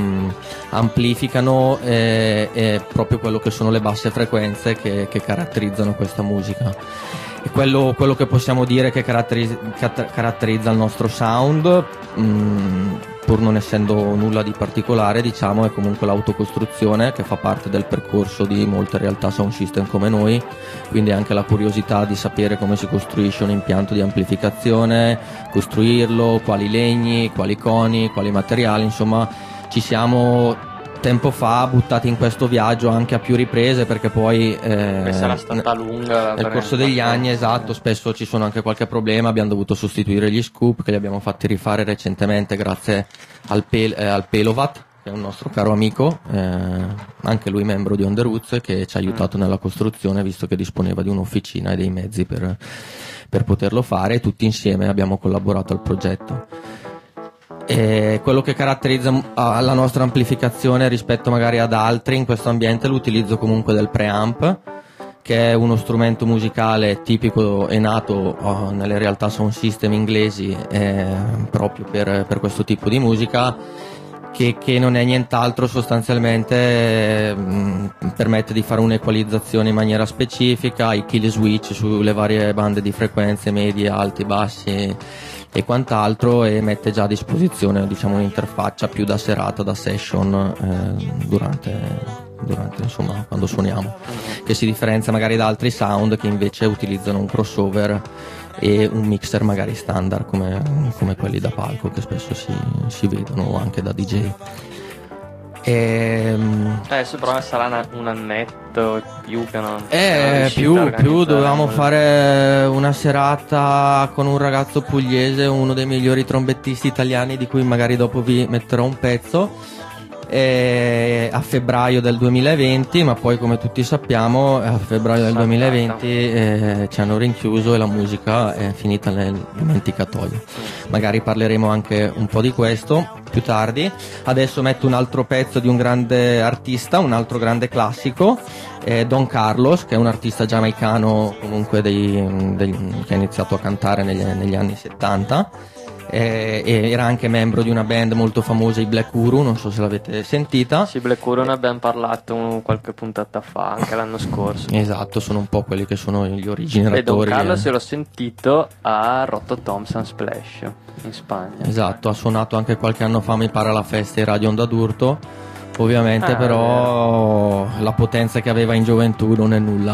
amplificano proprio quello che sono le basse frequenze che caratterizzano questa musica. E quello che possiamo dire che caratterizza il nostro sound, pur non essendo nulla di particolare, diciamo, è comunque l'autocostruzione, che fa parte del percorso di molte realtà sound system come noi, quindi anche la curiosità di sapere come si costruisce un impianto di amplificazione, costruirlo, quali legni, quali coni, quali materiali, insomma ci siamo tempo fa buttati in questo viaggio anche a più riprese, perché poi sarà stata lunga nel corso degli anni, esatto, spesso ci sono anche qualche problema, abbiamo dovuto sostituire gli scoop che li abbiamo fatti rifare recentemente grazie al Pelovat, che è un nostro caro amico, anche lui membro di On The Roots, che ci ha aiutato nella costruzione, visto che disponeva di un'officina e dei mezzi per poterlo fare, e tutti insieme abbiamo collaborato al progetto. E quello che caratterizza la nostra amplificazione rispetto magari ad altri in questo ambiente è l'utilizzo comunque del preamp, che è uno strumento musicale tipico e nato nelle realtà sound system inglesi proprio per questo tipo di musica, che non è nient'altro, sostanzialmente permette di fare un'equalizzazione in maniera specifica, i kill switch sulle varie bande di frequenze, medie, alti, bassi e quant'altro, e mette già a disposizione, diciamo, un'interfaccia più da serata, da session durante insomma quando suoniamo, che si differenzia magari da altri sound che invece utilizzano un crossover e un mixer magari standard come quelli da palco che spesso si vedono anche da DJ. Adesso però sarà un annetto e più che non più dovevamo fare una serata con un ragazzo pugliese, uno dei migliori trombettisti italiani di cui magari dopo vi metterò un pezzo, a febbraio del 2020, ma poi come tutti sappiamo a febbraio del 2020 ci hanno rinchiuso e la musica è finita nel dimenticatoio. Magari parleremo anche un po' di questo più tardi. Adesso metto un altro pezzo di un grande artista, un altro grande classico, Don Carlos, che è un artista giamaicano comunque che ha iniziato a cantare negli anni 70. Era anche membro di una band molto famosa, i Black Uru, non so se l'avete sentita. Sì, Black Uru ne abbiamo parlato qualche puntata fa, anche l'anno scorso. Esatto, sono un po' quelli che sono gli originalatori. E Don Carlos l'ho sentito a Rotto Thompson Splash in Spagna. Esatto, ha suonato anche qualche anno fa, mi pare, alla festa di Radio Onda d'Urto. Ovviamente però la potenza che aveva in gioventù non è nulla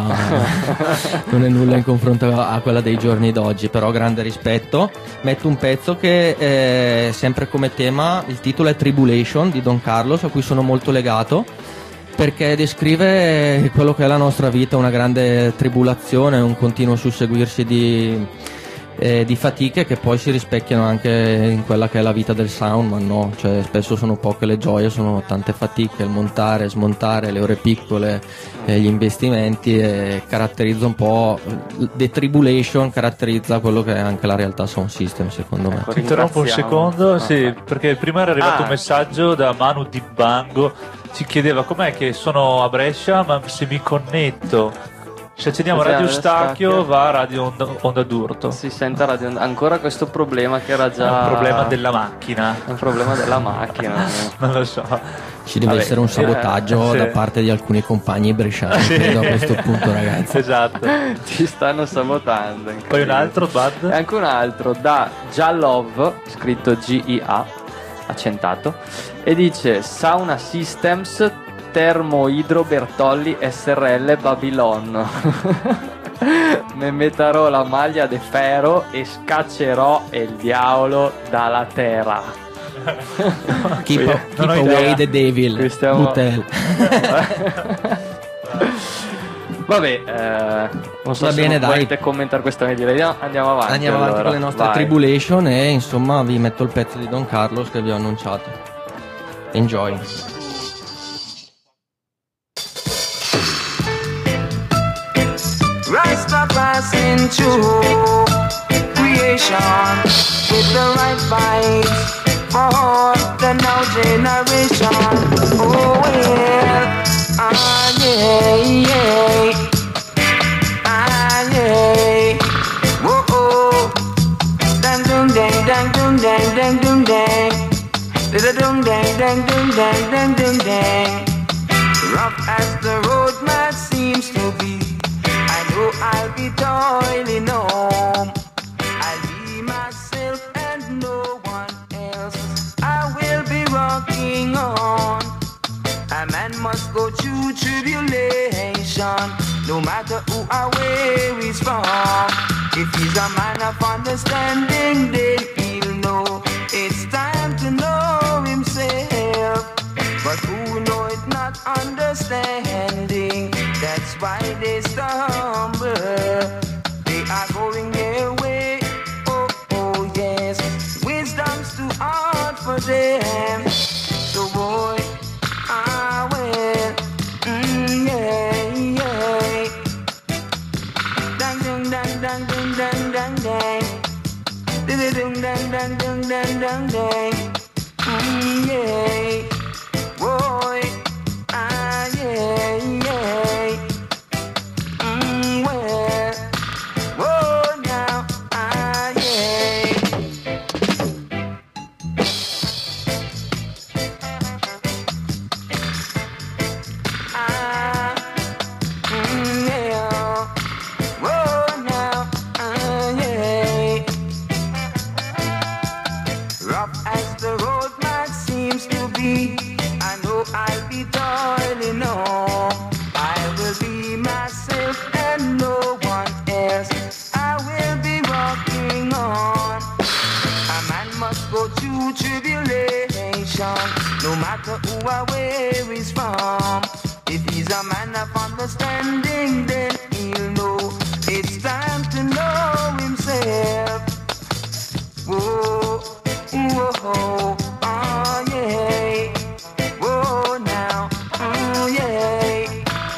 in confronto a quella dei giorni d'oggi, però grande rispetto. Metto un pezzo che sempre come tema, il titolo è Tribulation di Don Carlos, a cui sono molto legato perché descrive quello che è la nostra vita, una grande tribolazione, un continuo susseguirsi di fatiche che poi si rispecchiano anche in quella che è la vita del sound, ma no, cioè spesso sono poche le gioie, sono tante fatiche, il montare, smontare, le ore piccole, gli investimenti, e caratterizza un po' The Tribulation, caratterizza quello che è anche la realtà sound system, secondo me. Ti interrompo un secondo, sì, perché prima era arrivato un messaggio da Manu di Bango, ci chiedeva com'è che sono a Brescia ma se mi connetto, se accendiamo Radio Eustachio va a Radio Onda d'Urto. Si sente Radio Onda. Ancora questo problema che era già... È un problema della macchina. È un problema della macchina. Non lo so. Ci deve essere un sabotaggio da parte di alcuni compagni bresciani, credo, a questo punto, ragazzi. Esatto. Ci stanno sabotando. Poi un altro, Bud? E anche un altro da Jalov, scritto G-I-A, accentato, e dice Sauna Systems Termoidro Bertolli SRL Babylon. Me metterò la maglia de ferro e scaccerò il diavolo dalla terra. Keep away the devil. Butel. Vabbè, non so se volete commentare questa media. Andiamo avanti allora. Con le nostre Tribulation, e insomma vi metto il pezzo di Don Carlos che vi ho annunciato. Enjoy. Rastafari's into creation with the right vibes for the now generation. Oh well, yeah, yeah, whoa, oh, dang dong dang dang dong dang dang dong dang, da dong dang dang dong dang dang dong dang. Rough as the road map seems to be, I know I'll be toiling home. I'll be myself and no one else. I will be rocking on. A man must go through tribulation, no matter who or where he's from. If he's a man of understanding, then he'll know it's time to know himself. But who know it not understanding, that's why they stumble. They are going their way, oh, oh yes. Wisdom's too hard for them. So boy, I will, yeah, yeah. Dang, dang, dang, dang, dang, dang, dang, dang. Dang, dang, dang, dang, dang, dang, dang. Yeah. Boy, yeah, yeah. no matter who or where he's from. If he's a man of understanding, then he'll know it's time to know himself. Whoa, whoa, oh yeah. Whoa now, oh yeah.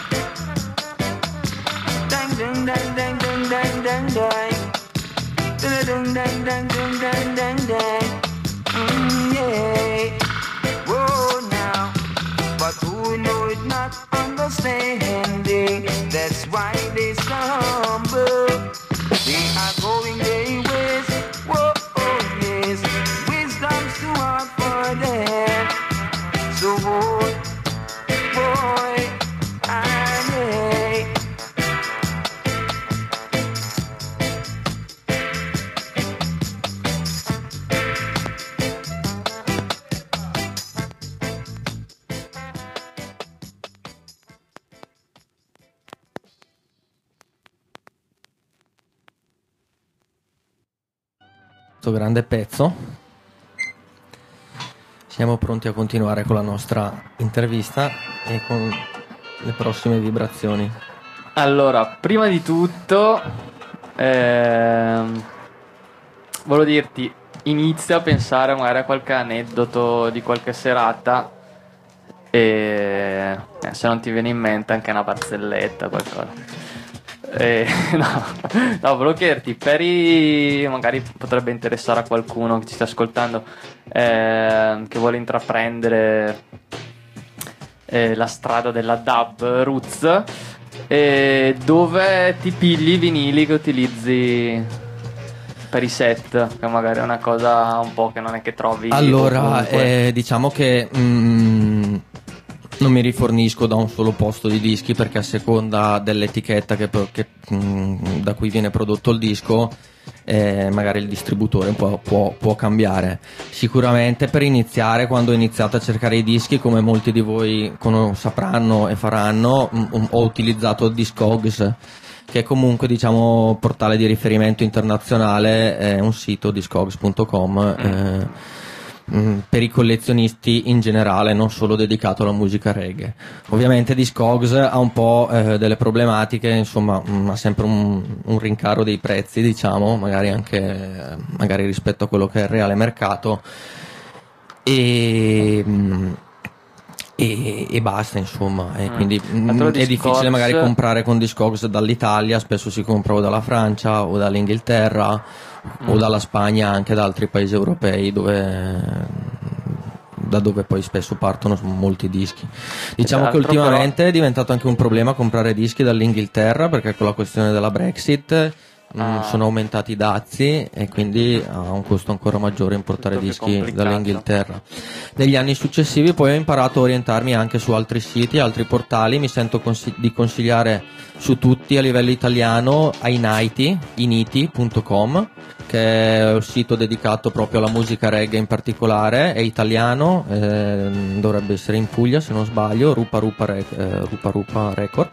Dang, dang, dang, dang, dang, dang, dang, dang. Dang, dang, dang, dang, dang, dang, dang. Yeah. Whoa now, but who know it not understanding? That's why they stumble. They are going their ways. Whoa, oh yes, wisdom's too hard for them. So boy, I questo grande pezzo. Siamo pronti a continuare con la nostra intervista e con le prossime vibrazioni. Allora, prima di tutto volevo dirti, inizia a pensare magari a qualche aneddoto di qualche serata e se non ti viene in mente anche una barzelletta, qualcosa. No, volevo chiederti, magari potrebbe interessare a qualcuno che ci sta ascoltando, che vuole intraprendere la strada della dub roots, dove ti pigli i vinili che utilizzi per i set, che magari è una cosa un po' che non è che trovi. Allora, diciamo che non mi rifornisco da un solo posto di dischi, perché a seconda dell'etichetta da cui viene prodotto il disco, magari il distributore può cambiare. Sicuramente per iniziare, quando ho iniziato a cercare i dischi, come molti di voi sapranno e faranno, ho utilizzato Discogs, che è comunque, diciamo, portale di riferimento internazionale, è un sito, discogs.com, per i collezionisti in generale, non solo dedicato alla musica reggae. Ovviamente Discogs ha un po' delle problematiche, insomma, ha sempre un rincaro dei prezzi, diciamo, magari rispetto a quello che è il reale mercato, e basta, insomma, e quindi è difficile magari comprare con Discogs dall'Italia, spesso si compra o dalla Francia o dall'Inghilterra o dalla Spagna, anche da altri paesi europei da dove poi spesso partono molti dischi. Diciamo che ultimamente è diventato anche un problema comprare dischi dall'Inghilterra, perché con la questione della Brexit sono aumentati i dazi e quindi ha un costo ancora maggiore importare dischi dall'Inghilterra. Negli anni successivi poi ho imparato a orientarmi anche su altri siti, altri portali. Mi sento di consigliare su tutti a livello italiano initi.com, che è un sito dedicato proprio alla musica reggae in particolare, è italiano, dovrebbe essere in Puglia se non sbaglio, Rupa Rupa Records.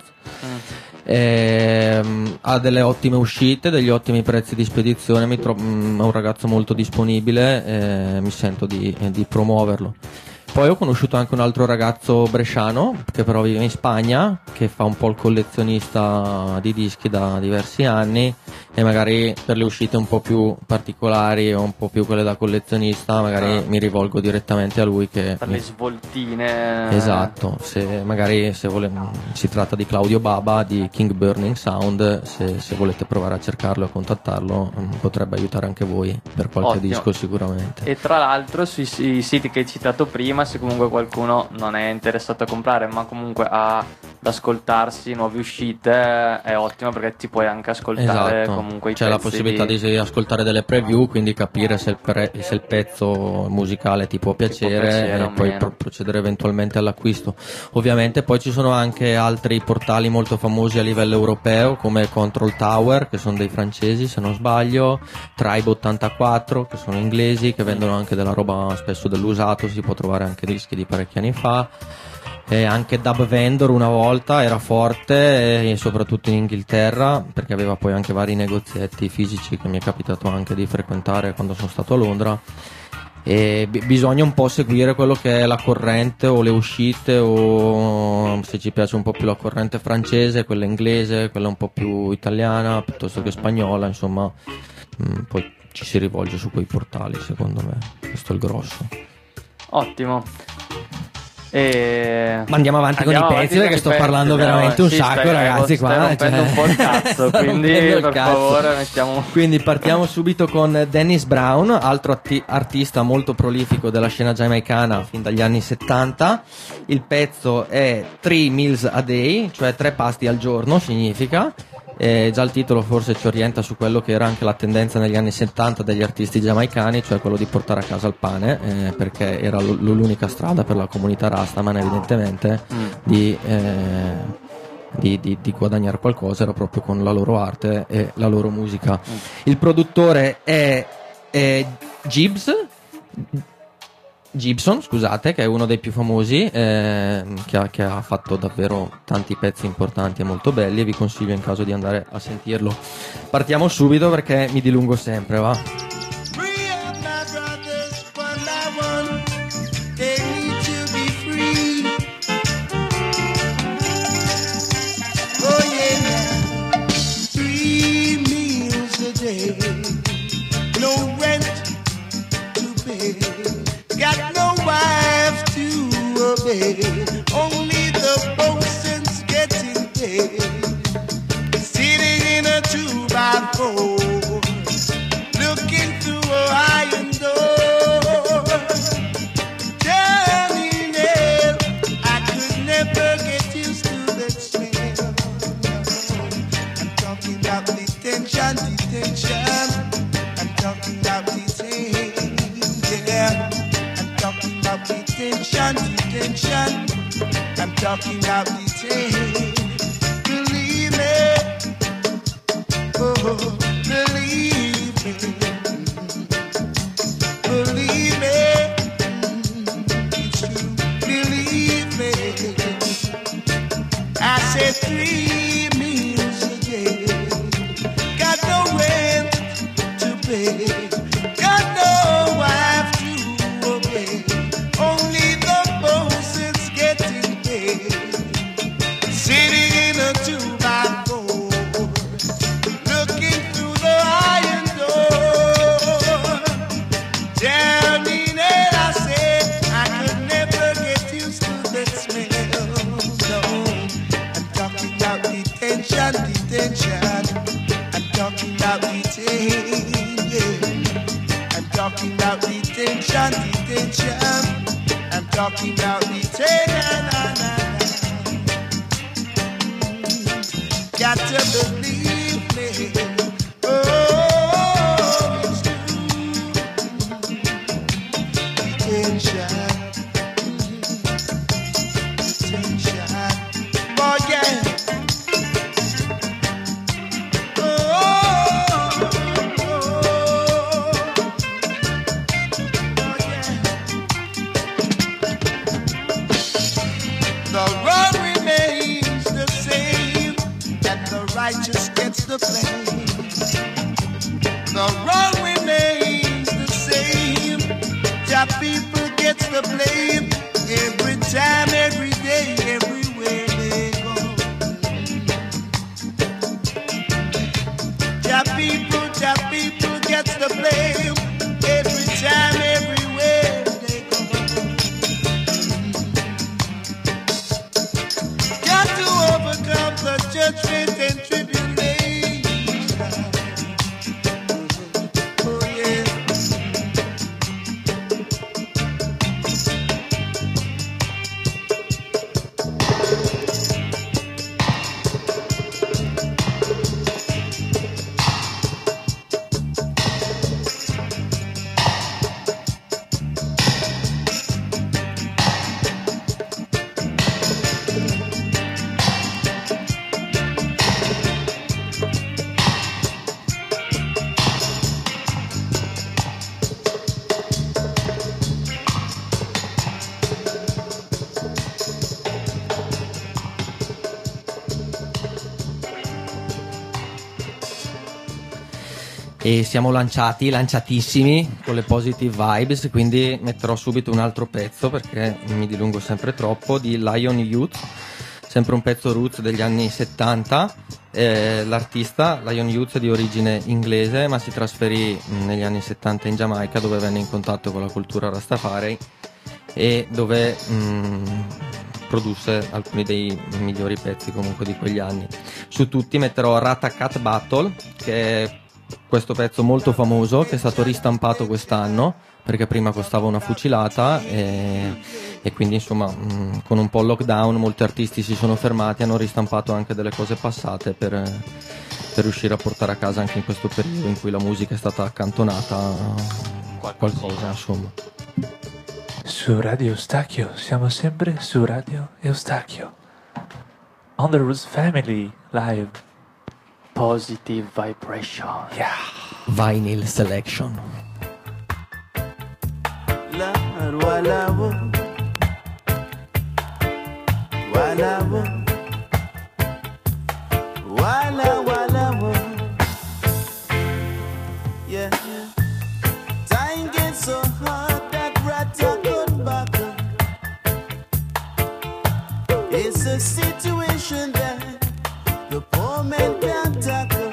Ha delle ottime uscite, degli ottimi prezzi di spedizione, è un ragazzo molto disponibile, mi sento di promuoverlo. Poi ho conosciuto anche un altro ragazzo bresciano che però vive in Spagna, che fa un po' il collezionista di dischi da diversi anni, e magari per le uscite un po' più particolari o un po' più quelle da collezionista magari mi rivolgo direttamente a lui, che per le svoltine. Esatto, se si tratta di Claudio Baba di King Burning Sound, se volete provare a cercarlo e a contattarlo, potrebbe aiutare anche voi per qualche disco sicuramente. E tra l'altro sui siti che hai citato prima, se comunque qualcuno non è interessato a comprare ma comunque ad ascoltarsi nuove uscite, è ottimo, perché ti puoi anche ascoltare, esatto, comunque c'è la possibilità di ascoltare delle preview, quindi capire se il pezzo musicale ti può piacere e poi procedere eventualmente all'acquisto. Ovviamente poi ci sono anche altri portali molto famosi a livello europeo, come Control Tower, che sono dei francesi se non sbaglio, Tribe 84, che sono inglesi, che vendono anche della roba spesso dell'usato, si può trovare anche dischi di parecchi anni fa. E anche Dub Vendor una volta era forte, e soprattutto in Inghilterra, perché aveva poi anche vari negozietti fisici che mi è capitato anche di frequentare quando sono stato a Londra. e bisogna un po' seguire quello che è la corrente o le uscite, o se ci piace un po' più la corrente francese, quella inglese, quella un po' più italiana piuttosto che spagnola, insomma, poi ci si rivolge su quei portali, secondo me questo è il grosso. Ottimo. Ma andiamo avanti con i pezzi perché sto parlando veramente un sacco, ragazzi, qua stai rompendo un po' il cazzo, quindi per favore mettiamo. Quindi partiamo subito con Dennis Brown, altro artista molto prolifico della scena giamaicana fin dagli anni 70. Il pezzo è 3 meals a day, cioè 3 pasti al giorno, significa. Già il titolo forse ci orienta su quello che era anche la tendenza negli anni 70 degli artisti giamaicani, cioè quello di portare a casa il pane, perché era l'unica strada per la comunità Rastaman evidentemente di guadagnare qualcosa, era proprio con la loro arte e la loro musica. Il produttore è Gibson, scusate, che è uno dei più famosi, che ha fatto davvero tanti pezzi importanti e molto belli, e vi consiglio in caso di andare a sentirlo. Partiamo subito perché mi dilungo sempre, va? Only the bosun's getting paid. Sitting in a 2x4, looking through an iron door. Terminal, I could never get used to that smell. I'm talking about detention. I'm talking about detention. Yeah. I'm talking about detention. I'm talking about detention. Believe me, oh, believe me, believe me, it's true, believe me. I said 3 meals a day, got no rent to pay, got no wife to obey, only the bosun's getting paid. Sitting in a 2x4, looking through the iron door. Terminal, I said, I could never get used to that smell. No, I'm talking about detention. I'm talking about detention. I'm talking about detention. I'm talking about detention. Got to believe me. Oh, it's true. Detention. Boy, yeah. Righteous gets the blame. The wrong remains the same. The people gets the blame every time, every day, everywhere they go. The people gets the blame every time, everywhere they go. Got to overcome the judgment and tribulation. e siamo lanciatissimi con le Positive Vibes, quindi metterò subito un altro pezzo perché mi dilungo sempre troppo, di Lion Youth, sempre un pezzo roots degli anni 70. L'artista Lion Youth è di origine inglese ma si trasferì negli anni 70 in Giamaica, dove venne in contatto con la cultura Rastafari e dove produsse alcuni dei migliori pezzi comunque di quegli anni. Su tutti metterò Rata Cat Battle, che è questo pezzo molto famoso che è stato ristampato quest'anno perché prima costava una fucilata e quindi insomma con un po' il lockdown molti artisti si sono fermati, hanno ristampato anche delle cose passate per riuscire a portare a casa anche in questo periodo in cui la musica è stata accantonata qualcosa insomma. Su Radio Eustachio, siamo sempre su Radio Eustachio. On the Roots Family Live. Positive Vibration. Yeah. Vinyl Selection. Lord, walla wo, walla wo, walla wo. Yeah, time gets so hard that Rata could buckle. It's a situation that the poor man can't tackle.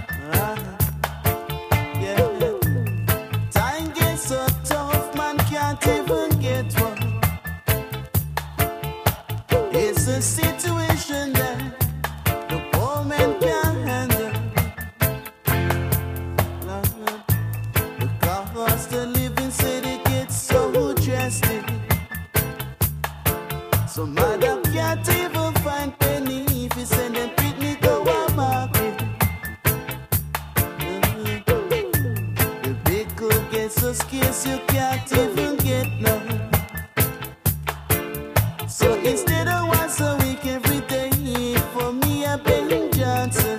Yeah, time gets so tough, man can't even get one. It's a situation that the poor man can't handle. The cost of living city gets so drastic. So mother can't even find penny if you send them picnic go a market. The big good gets so scarce you can't even get none. So instead of once a week every day, for me a Ben Johnson.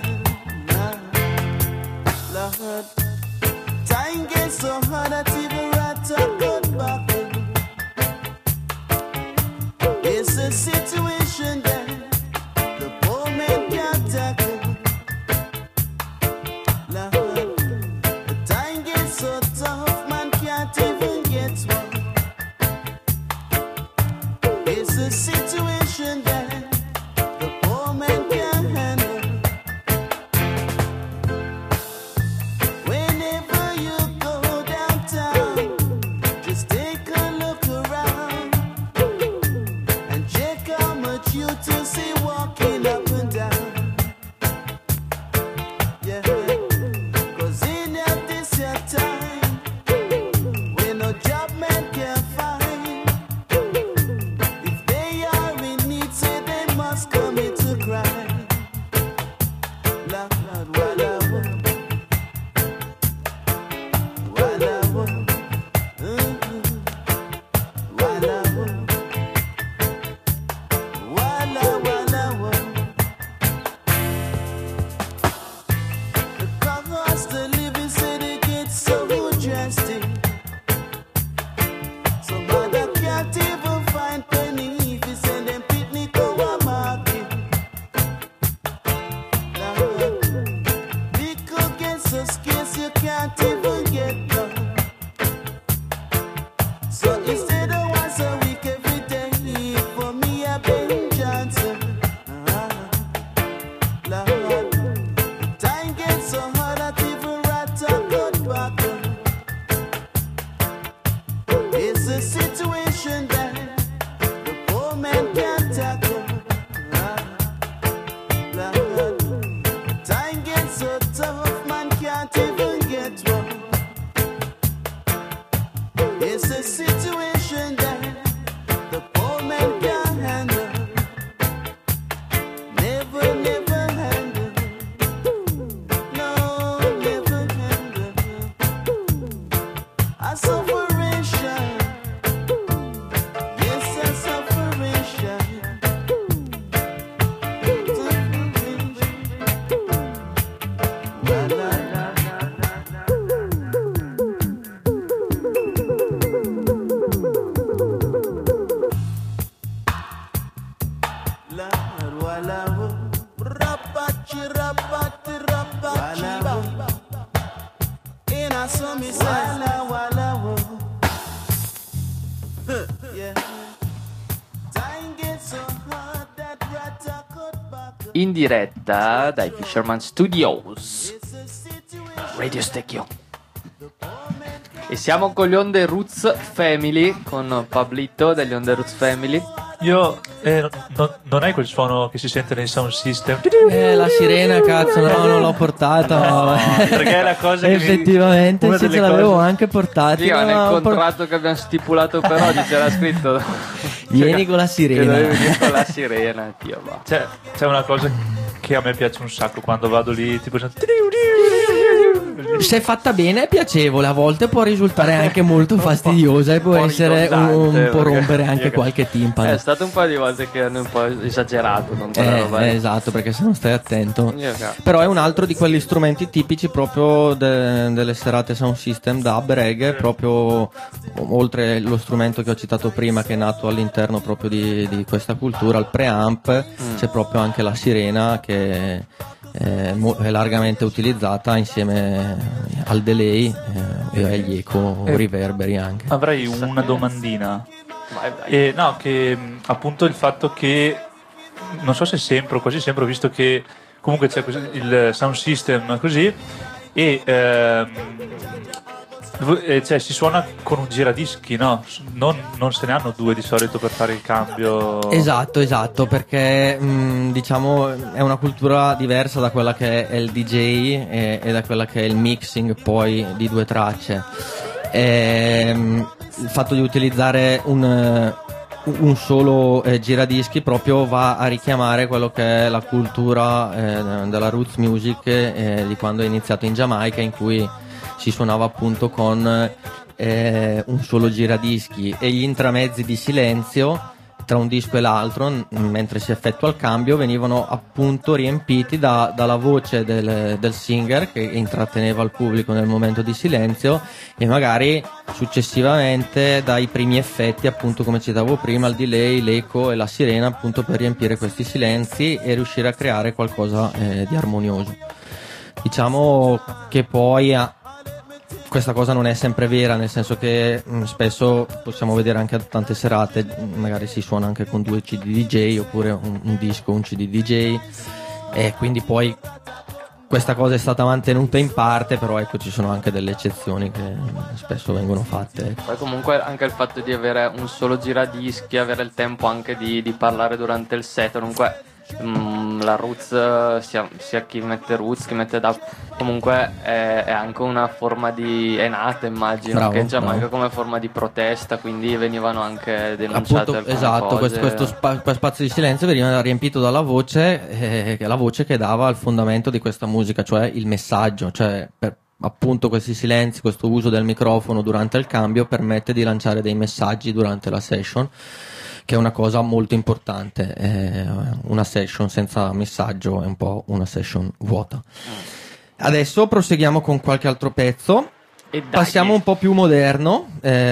Lord, time gets so hard that even Rata could buckle. It's a situation that the poor man can't tackle. Lord, the time gets so tough, man can't even get one. It's a situation that the poor man can't handle. Whenever you go downtown, just take a look around and check how much you to see walking up and down. Yeah, 'cause in this your time, when no job man can find, if they are in diretta dai Fisherman Studios, Radio Stecchio. E siamo con gli On The Roots Family, con Pablito degli On The Roots Family. Io non hai quel suono che si sente nei sound system? La sirena, cazzo, no, non l'ho portata. No, perché è la cosa che effettivamente una sì, delle ce l'avevo cose- anche portata. Sì, ma nel contratto che abbiamo stipulato per oggi c'era scritto Vieni con la che sirena. dovevi venire con la sirena, Dio, va. C'è una cosa che a me piace un sacco quando vado lì, tipo Se fatta bene è piacevole, a volte può risultare anche molto fastidiosa e può essere un po' rompere anche qualche timpano. È stato un po' di volte che hanno un po' esagerato con quella roba lì. Esatto, perché se non stai attento. Io, cazzo. Però è un altro di quegli strumenti tipici proprio delle serate sound system dub reggae, proprio oltre lo strumento che ho citato prima che è nato all'interno proprio di questa cultura, il preamp, c'è proprio anche la sirena che è largamente utilizzata insieme al delay e agli eco o riverberi anche. Avrei una domandina. No, che appunto il fatto che non so se sempre o quasi sempre ho visto che comunque c'è il sound system così e cioè si suona con un giradischi, no? Non se ne hanno due di solito per fare il cambio. Esatto, perché diciamo è una cultura diversa da quella che è il DJ e da quella che è il mixing poi di due tracce. Il fatto di utilizzare un solo giradischi proprio va a richiamare quello che è la cultura della roots music di quando è iniziato in Giamaica, in cui si suonava appunto con un solo giradischi e gli intramezzi di silenzio tra un disco e l'altro, mentre si effettua il cambio, venivano appunto riempiti dalla voce del singer che intratteneva il pubblico nel momento di silenzio e magari successivamente dai primi effetti, appunto come citavo prima, il delay, l'eco e la sirena, appunto per riempire questi silenzi e riuscire a creare qualcosa di armonioso. Diciamo che poi questa cosa non è sempre vera, nel senso che spesso possiamo vedere anche a tante serate, magari si suona anche con 2 CD DJ oppure un disco, un CD DJ, e quindi poi questa cosa è stata mantenuta in parte, però ecco ci sono anche delle eccezioni che spesso vengono fatte. Poi comunque anche il fatto di avere un solo giradischi, avere il tempo anche di parlare durante il set, comunque la roots, sia chi mette roots, chi mette dub, comunque è anche una forma è nata, immagino, Bravo, che in Giamaica bravo. come forma di protesta, quindi venivano anche denunciate Appunto, alcune esatto, cose. questo spazio di silenzio veniva riempito dalla voce, che è la voce che dava il fondamento di questa musica, cioè il messaggio, cioè appunto questi silenzi, questo uso del microfono durante il cambio permette di lanciare dei messaggi durante la session, che è una cosa molto importante. Una session senza messaggio è un po' una session vuota. Adesso proseguiamo con qualche altro pezzo. E dai. Passiamo un po' più moderno.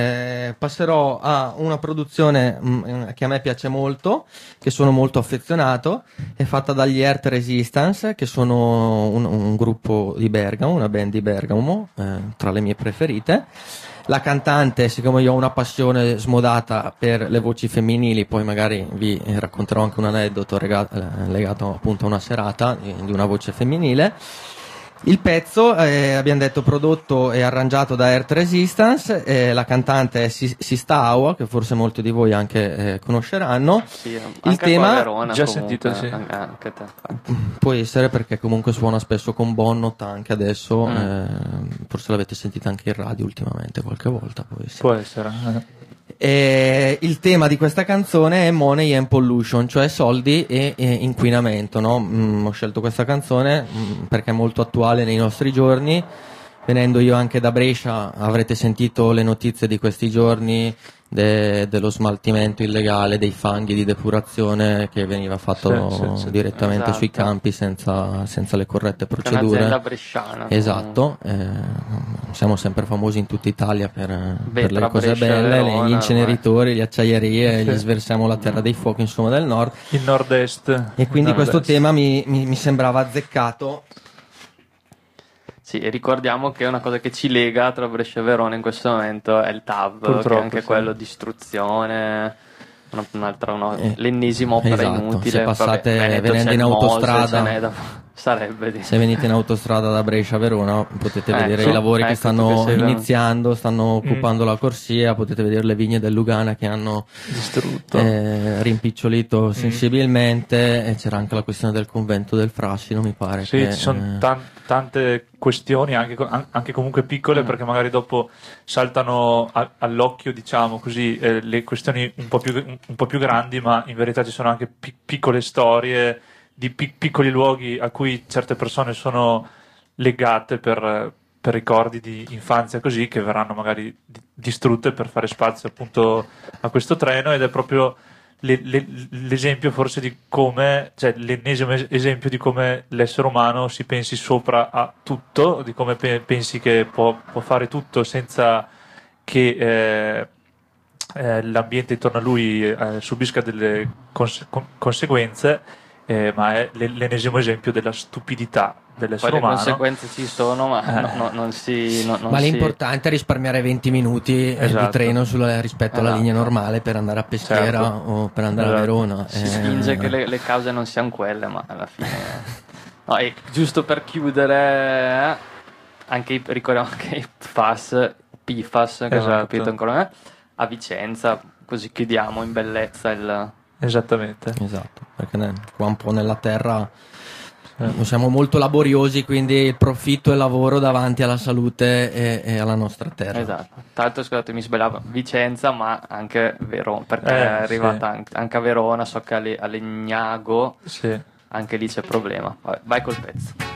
Passerò a una produzione che a me piace molto, che sono molto affezionato. È fatta dagli Earth Resistance, che sono un gruppo di Bergamo, una band di Bergamo, tra le mie preferite. La cantante, siccome io ho una passione smodata per le voci femminili, poi magari vi racconterò anche un aneddoto legato appunto a una serata di una voce femminile. Il pezzo, abbiamo detto, prodotto e arrangiato da Earth Resistance, la cantante è Sista Awa, che forse molti di voi anche conosceranno. Sì, il anche tema, qua a Verona, già comunque, sentito, sì. anche te. può essere perché comunque suona spesso con Bonnot anche adesso, forse l'avete sentita anche in radio ultimamente qualche volta. Può essere. Il tema di questa canzone è Money and Pollution, cioè soldi e inquinamento, no? Ho scelto questa canzone perché è molto attuale nei nostri giorni. Venendo io anche da Brescia, avrete sentito le notizie di questi giorni dello smaltimento illegale dei fanghi di depurazione che veniva fatto sì, direttamente esatto. sui campi senza le corrette È procedure. un'azienda bresciana. Esatto, siamo sempre famosi in tutta Italia per le cose Brescia, belle, Verona, gli inceneritori, le acciaierie, gli sversiamo la terra dei fuochi, insomma, del nord. Il nord-est. E quindi Il questo nord-est. tema mi sembrava azzeccato. Sì, e ricordiamo che una cosa che ci lega tra Brescia e Verona in questo momento è il TAV, che è Purtroppo, anche sì. quello di istruzione. l'ennesima opera esatto. inutile. Se passate Veneto venendo c'è in il Mose, autostrada, sarebbe se venite in autostrada da Brescia a Verona potete vedere i lavori che stanno iniziando, stanno occupando la corsia, potete vedere le vigne del Lugana che hanno distrutto, rimpicciolito sensibilmente, e c'era anche la questione del convento del Frassino, mi pare. Sì, ci sono tante questioni anche comunque piccole, perché magari dopo saltano all'occhio, diciamo così, le questioni un po' più grandi, ma in verità ci sono anche piccole storie di piccoli luoghi a cui certe persone sono legate per ricordi di infanzia, così, che verranno magari distrutte per fare spazio appunto a questo treno. Ed è proprio l'esempio forse di come, cioè l'ennesimo esempio di come l'essere umano si pensi sopra a tutto, di come pensi che può fare tutto senza che l'ambiente intorno a lui subisca delle conseguenze. Ma è l'ennesimo esempio della stupidità dell'essere umano. Le conseguenze ci sono, ma non si. Ma l'importante è risparmiare 20 minuti di treno rispetto alla linea normale per andare a Peschiera o per andare a Verona. Si spinge che le cause non siano quelle, ma alla fine. No, e giusto per chiudere, ricordiamo anche i PFAS, che non ho capito ancora, a Vicenza, così chiudiamo in bellezza il. Esattamente. Esatto, perché qua un po' nella terra siamo molto laboriosi, quindi il profitto e il lavoro davanti alla salute e alla nostra terra. Esatto. Tra l'altro, scusate, mi sbagliavo, Vicenza, ma anche Verona, perché è arrivata anche a Verona, so che a Legnago, anche lì c'è problema. Vai col pezzo.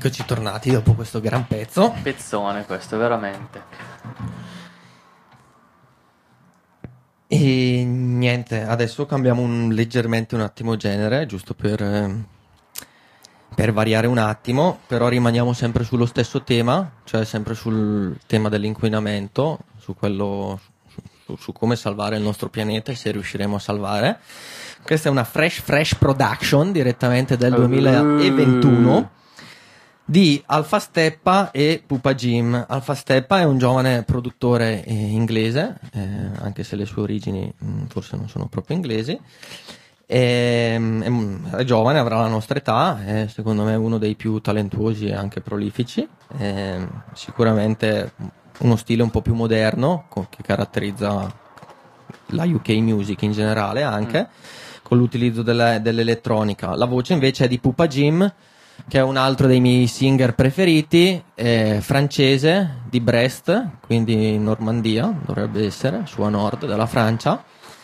Eccoci tornati dopo questo gran pezzo. Pezzone questo, veramente. E niente, adesso cambiamo leggermente un attimo genere, giusto per variare un attimo, però rimaniamo sempre sullo stesso tema, cioè sempre sul tema dell'inquinamento, su come salvare il nostro pianeta e se riusciremo a salvare. Questa è una fresh production direttamente del 2021 di Alpha Steppa e Pupa Jim. Alpha Steppa è un giovane produttore inglese, anche se le sue origini forse non sono proprio inglesi. È giovane, avrà la nostra età, è secondo me uno dei più talentuosi e anche prolifici. Sicuramente uno stile un po' più moderno che caratterizza la UK music in generale anche, con l'utilizzo dell'elettronica. La voce invece è di Pupa Jim, che è un altro dei miei singer preferiti, francese, di Brest, quindi in Normandia, dovrebbe essere, su a nord della Francia.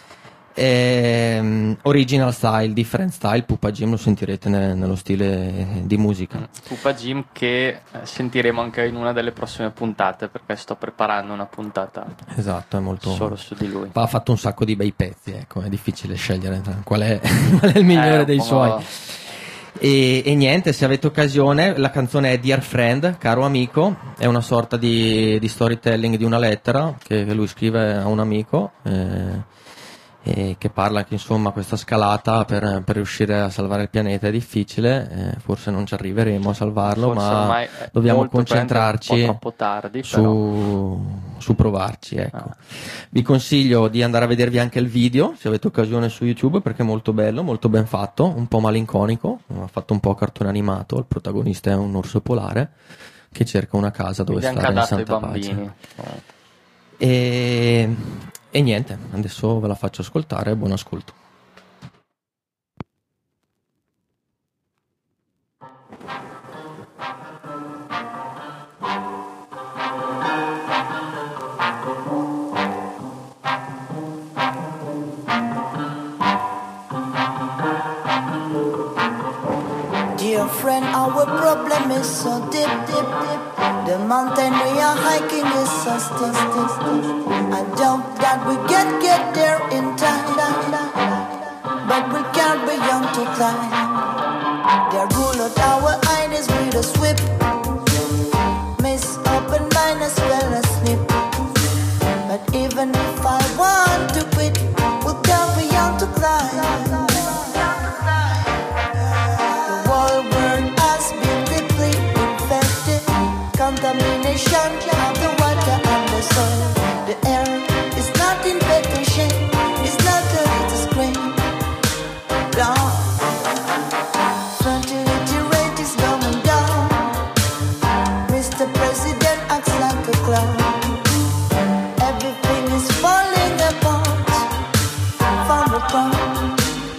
Original style, different style. Pupa Jim lo sentirete nello stile di musica. Pupa Jim che sentiremo anche in una delle prossime puntate, perché sto preparando una puntata. Esatto, è molto solo su di lui. Ha fatto un sacco di bei pezzi, ecco, è difficile scegliere qual è il migliore dei suoi. E niente, se avete occasione, la canzone è Dear Friend, caro amico, è una sorta di storytelling di una lettera che lui scrive a un amico, e che parla che insomma questa scalata per riuscire a salvare il pianeta è difficile, forse non ci arriveremo a salvarlo, forse ma dobbiamo concentrarci un po' troppo tardi, su provarci, ecco. Vi consiglio di andare a vedervi anche il video se avete occasione su YouTube, perché è molto bello, molto ben fatto, un po' malinconico, ha fatto un po' cartone animato, il protagonista è un orso polare che cerca una casa dove stare in santa pace. E niente, adesso ve la faccio ascoltare, buon ascolto. Dear friend, our problem is so deep, deep, deep. The mountain we are hiking is so steep, steep, steep. I doubt that we can get there in time, but we carry on to climb. They rule out our eyes with a sweep, miss open mind as well as snip. But even if I want to quit, we'll carry on to climb. Contamination of the water and the soil. The air is not in better shape. It's not a little screen. Down. Fertility rate is going down. Mr. President acts like a clown. Everything is falling apart from the ground.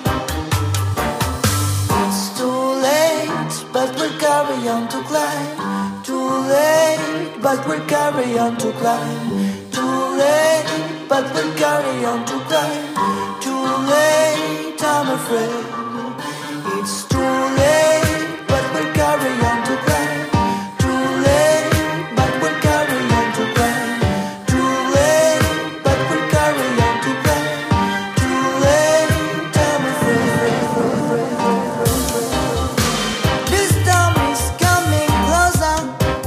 It's too late, but we'll carry on to climb. Too late, but we'll carry on to climb. Too late, but we'll carry on to climb. Too late, I'm afraid. It's too late, but we'll carry on to climb. Too late, but we'll carry on to climb. Too late, but we'll carry on to climb. Too late, I'm afraid. This storm is coming closer.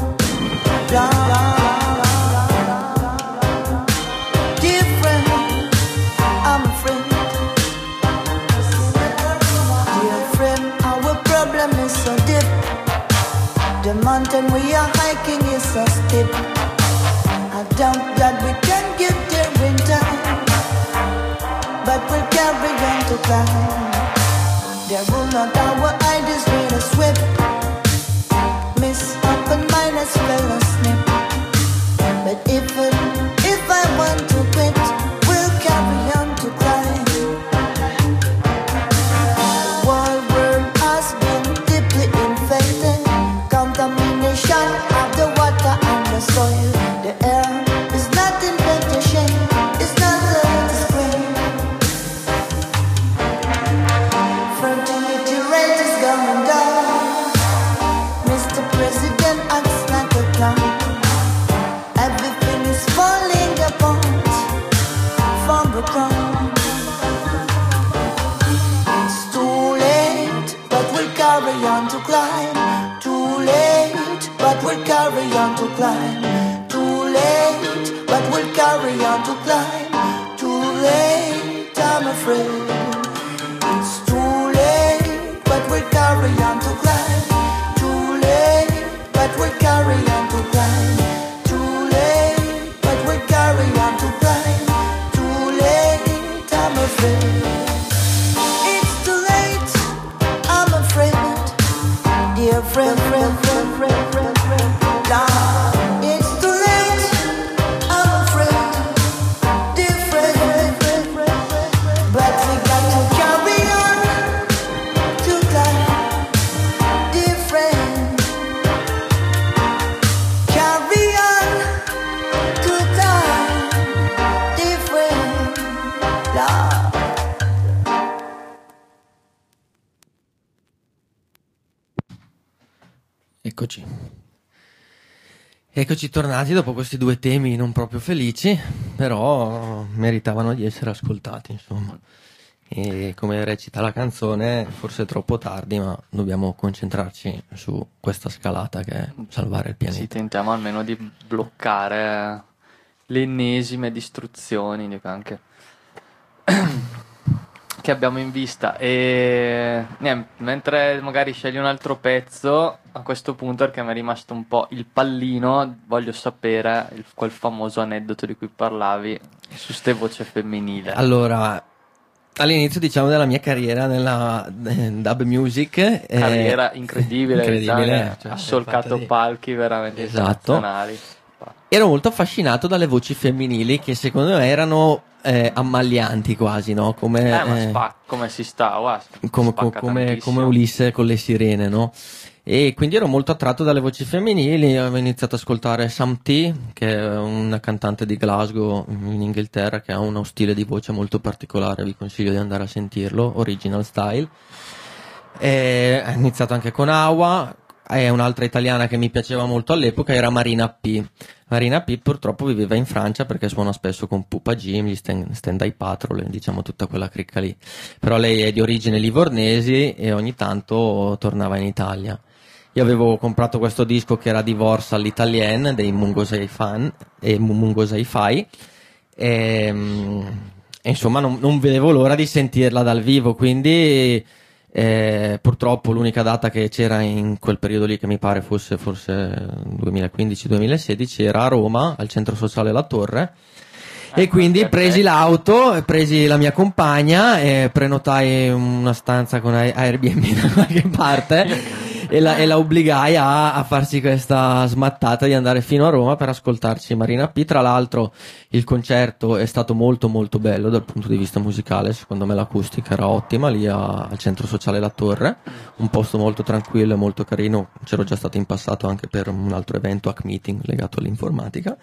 Different, I'm afraid. Dear friend, our problem is so deep. The mountain we are hiking is so steep. I doubt that we can get there in time, but we'll carry on to climb. There will not our ideas with a sweep. Miss open mind as well as snip. But if I want to quit, we'll carry on to climb. The world has been deeply infected. Contamination of the water and the soil. The air is not in better shape. It's not the spring. Fertility rate is going down. Mr. President carry on to climb. Too late, but we'll carry on to climb. Too late, I'm afraid. It's too late, but we'll carry on to climb. Too late, but we'll carry on to climb. Too late, but we'll carry on to climb. Too late, I'm afraid. It's too late, I'm afraid. Dear friend, friend, friend, friend, friend, friend. Nah, it's too late, I'm afraid. Dear friend, friend, friend, friend, friend. But we got to carry on to climb. Dear friend, carry on to climb. Dear friend, nah. Eccoci. Eccoci tornati dopo questi due temi non proprio felici, però meritavano di essere ascoltati, insomma. E come recita la canzone, forse è troppo tardi, ma dobbiamo concentrarci su questa scalata che è salvare il pianeta. Sì, tentiamo almeno di bloccare le ennesime distruzioni, dico anche che abbiamo in vista. E niente, mentre magari scegli un altro pezzo, a questo punto, perché mi è rimasto un po' il pallino, voglio sapere quel famoso aneddoto di cui parlavi su ste voce femminile. Allora, all'inizio diciamo della mia carriera nella dub music, carriera incredibile, cioè, ha solcato palchi veramente eccezionali. Ero molto affascinato dalle voci femminili che secondo me erano ammaglianti quasi, no? Come si sta, come Ulisse con le sirene, no? E quindi ero molto attratto dalle voci femminili. Avevo iniziato ad ascoltare Sam T, che è una cantante di Glasgow in Inghilterra, che ha uno stile di voce molto particolare, vi consiglio di andare a sentirlo, Original Style. E ho iniziato anche con Awa, e un'altra italiana che mi piaceva molto all'epoca era Marina P. Marina P purtroppo viveva in Francia perché suona spesso con Pupa Jim, gli Stand-Eye Patrol, diciamo tutta quella cricca lì. Però lei è di origine livornesi e ogni tanto tornava in Italia. Io avevo comprato questo disco che era Divorce all'Italien dei Mungo Sci-Fi e insomma non vedevo l'ora di sentirla dal vivo, quindi purtroppo l'unica data che c'era in quel periodo lì, che mi pare fosse forse 2015-2016, era a Roma al centro sociale La Torre. E quindi presi l'auto, presi la mia compagna e prenotai una stanza con Airbnb da qualche parte e la obbligai a farsi questa smattata di andare fino a Roma per ascoltarci Marina P. Tra l'altro il concerto è stato molto molto bello dal punto di vista musicale, secondo me l'acustica era ottima lì al centro sociale La Torre, un posto molto tranquillo e molto carino. C'ero già stato in passato anche per un altro evento, Hack Meeting, legato all'informatica.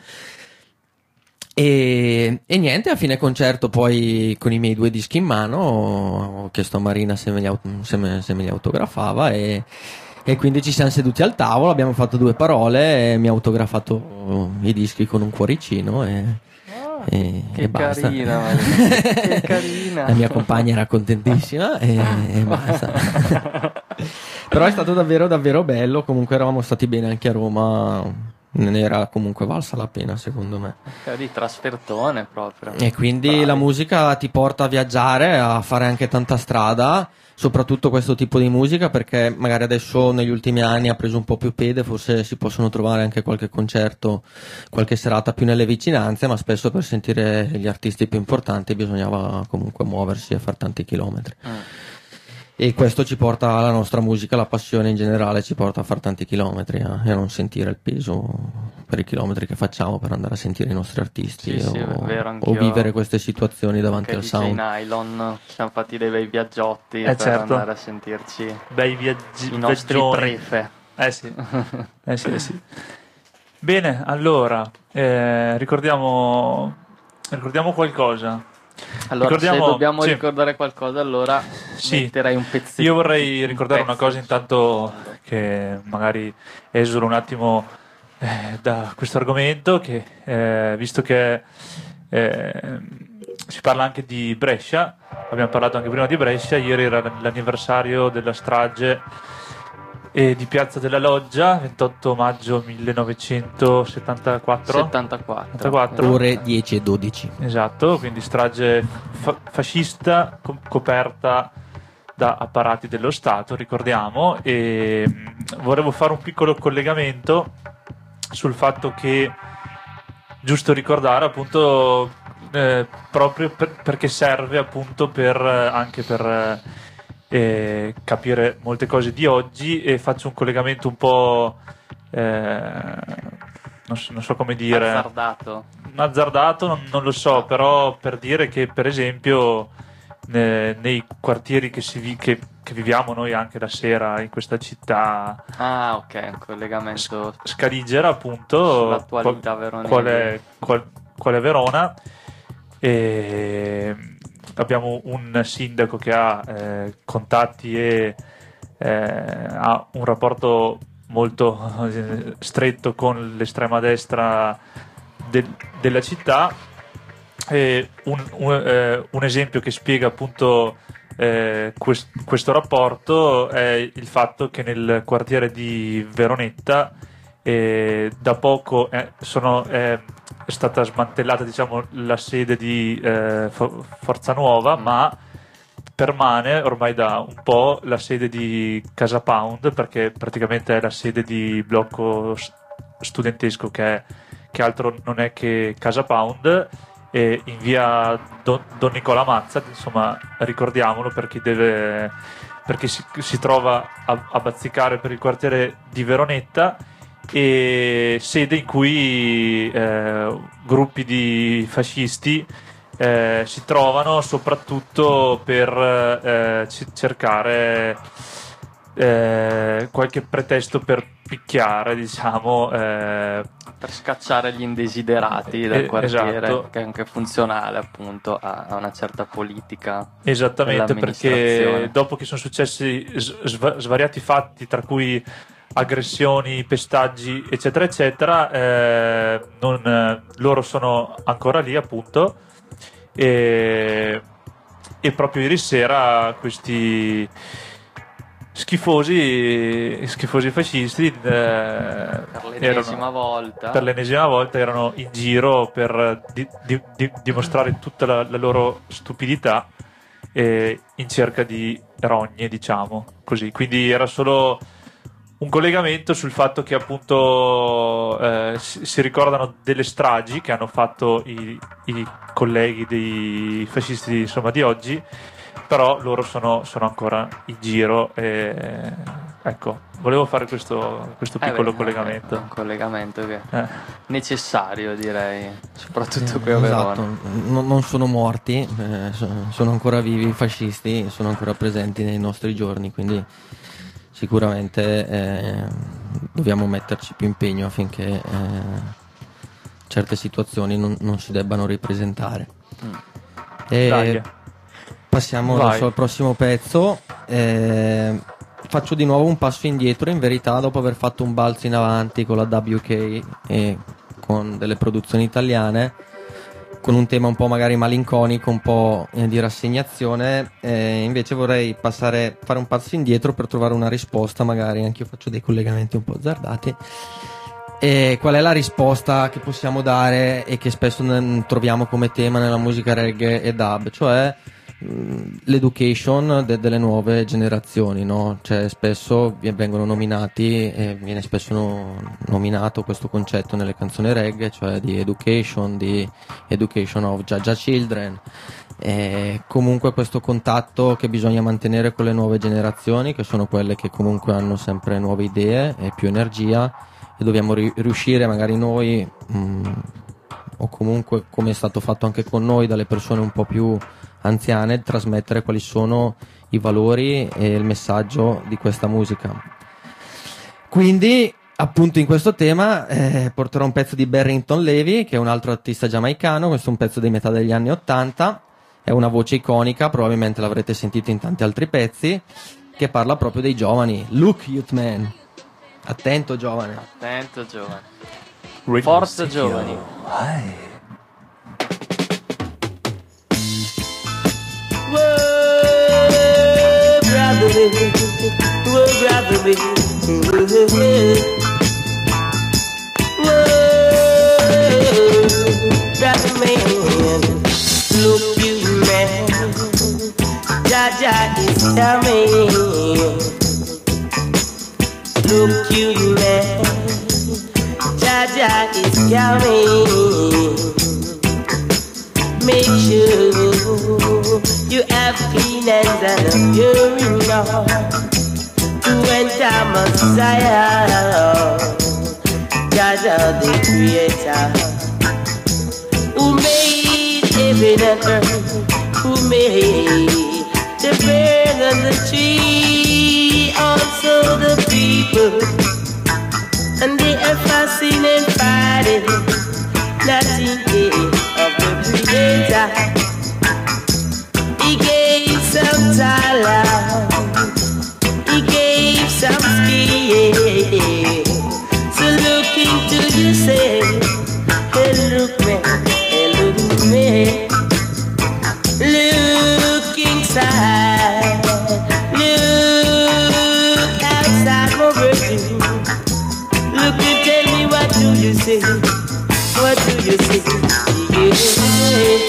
E niente, a fine concerto poi con i miei 2 dischi in mano ho chiesto a Marina se me li autografava e quindi ci siamo seduti al tavolo, abbiamo fatto 2 parole e mi ha autografato i dischi con un cuoricino e basta. Carina, che carina. La mia compagna era contentissima e basta. Però è stato davvero davvero bello, comunque eravamo stati bene anche a Roma. Ne era comunque valsa la pena, secondo me. Di trasfertone proprio. E quindi la musica ti porta a viaggiare, a fare anche tanta strada, soprattutto questo tipo di musica, perché magari adesso negli ultimi anni ha preso un po' più piede, forse si possono trovare anche qualche concerto, qualche serata più nelle vicinanze, ma spesso per sentire gli artisti più importanti bisognava comunque muoversi e fare tanti chilometri. E questo ci porta alla nostra musica, la passione in generale ci porta a fare tanti chilometri e a non sentire il peso per i chilometri che facciamo per andare a sentire i nostri artisti o vivere queste situazioni davanti al sound. Nylon siamo fatti dei bei viaggiotti per andare a sentirci bei viaggi, i nostri prefe. Sì. Sì. Bene, allora ricordiamo qualcosa. Allora, se dobbiamo ricordare qualcosa, allora metterei un pezzettino. Io vorrei ricordare una cosa intanto, che magari esula un attimo da questo argomento, che visto che si parla anche di Brescia, abbiamo parlato anche prima di Brescia, ieri era l'anniversario della strage e di Piazza della Loggia, 28 maggio 1974. 74. Ore 10 e 12. Esatto, quindi strage fascista coperta da apparati dello Stato, ricordiamo, e volevo fare un piccolo collegamento sul fatto che, giusto ricordare appunto, proprio perché serve appunto anche per capire molte cose di oggi, e faccio un collegamento un po' non so come dire, azzardato, non lo so, però per dire che per esempio nei quartieri che viviamo noi anche la sera in questa città, ok, un collegamento Scaligera appunto, sull'attualità veronese, qual è Verona, e abbiamo un sindaco che ha contatti e ha un rapporto molto stretto con l'estrema destra della città. Un esempio che spiega appunto questo rapporto è il fatto che nel quartiere di Veronetta da poco è stata smantellata, diciamo, la sede di Forza Nuova, ma permane ormai da un po' la sede di Casa Pound, perché praticamente è la sede di blocco studentesco che altro non è che Casa Pound, in via Don Nicola Mazza, insomma, ricordiamolo perché si trova a bazzicare per il quartiere di Veronetta, e sede in cui gruppi di fascisti si trovano soprattutto per cercare qualche pretesto per picchiare, diciamo, per scacciare gli indesiderati dal quartiere, esatto, che è anche funzionale appunto a una certa politica. Esattamente, perché dopo che sono successi svariati fatti, tra cui aggressioni, pestaggi, eccetera eccetera, loro sono ancora lì appunto, e proprio ieri sera questi schifosi fascisti per l'ennesima volta erano in giro per dimostrare tutta la loro stupidità, in cerca di rogne, diciamo così. Quindi era solo un collegamento sul fatto che appunto si ricordano delle stragi che hanno fatto i colleghi dei fascisti, insomma, di oggi, però loro sono ancora in giro, ecco, volevo fare questo piccolo collegamento. Un collegamento che è necessario, direi, soprattutto qui a Verona. Esatto, non sono morti, sono ancora vivi i fascisti, sono ancora presenti nei nostri giorni, quindi sicuramente dobbiamo metterci più impegno affinché certe situazioni non si debbano ripresentare. Passiamo adesso al prossimo pezzo. Faccio di nuovo un passo indietro, in verità, dopo aver fatto un balzo in avanti con la WK e con delle produzioni italiane, con un tema un po' magari malinconico, un po' di rassegnazione, invece vorrei fare un passo indietro per trovare una risposta, magari anche io faccio dei collegamenti un po' azzardati. E qual è la risposta che possiamo dare e che spesso troviamo come tema nella musica reggae e dub, cioè l'education delle nuove generazioni, no? Cioè spesso vengono nominati e viene spesso nominato questo concetto nelle canzoni reggae, cioè di education of Jaja Children, e comunque questo contatto che bisogna mantenere con le nuove generazioni, che sono quelle che comunque hanno sempre nuove idee e più energia, e dobbiamo riuscire magari noi o comunque, come è stato fatto anche con noi, dalle persone un po' più anziane, trasmettere quali sono i valori e il messaggio di questa musica. Quindi appunto in questo tema porterò un pezzo di Barrington Levy, che è un altro artista giamaicano. Questo è un pezzo di metà degli anni '80, è una voce iconica, probabilmente l'avrete sentito in tanti altri pezzi, che parla proprio dei giovani. Look, youth man, attento giovane, forza giovani. Whoa, gravity, Brother man, look you man, Jaja is coming. Look you man, Jaja is coming. Make sure you have clean hands and a pure heart to enter Messiah. Jaja the Creator, who made heaven and earth, who made the bird and the tree, also the people, and they are fasting and fighting, not thinking of the Creator. He gave some talent, he gave some skill. So look into yourself, and look me, look inside, look outside my virtue. Look and tell me, what do you say? What do you say? Yeah.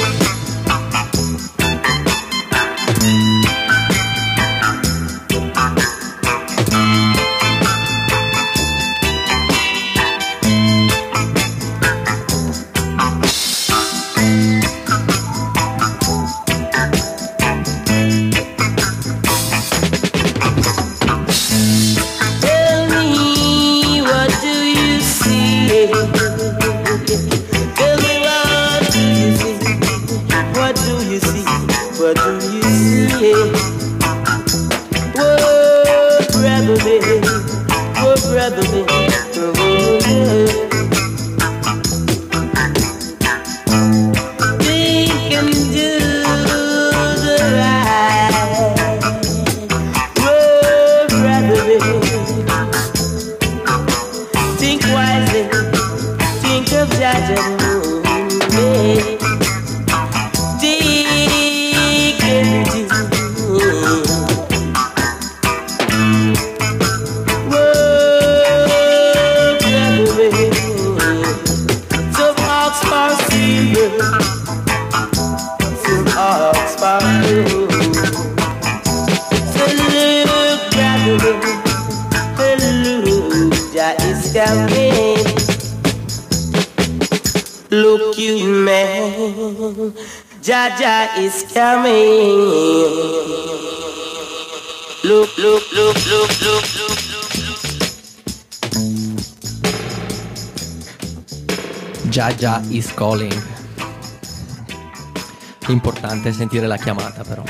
Look you man, Jaja is coming. Look, look, look, look, look, look, look. Jaja is calling. Importante sentire la chiamata però.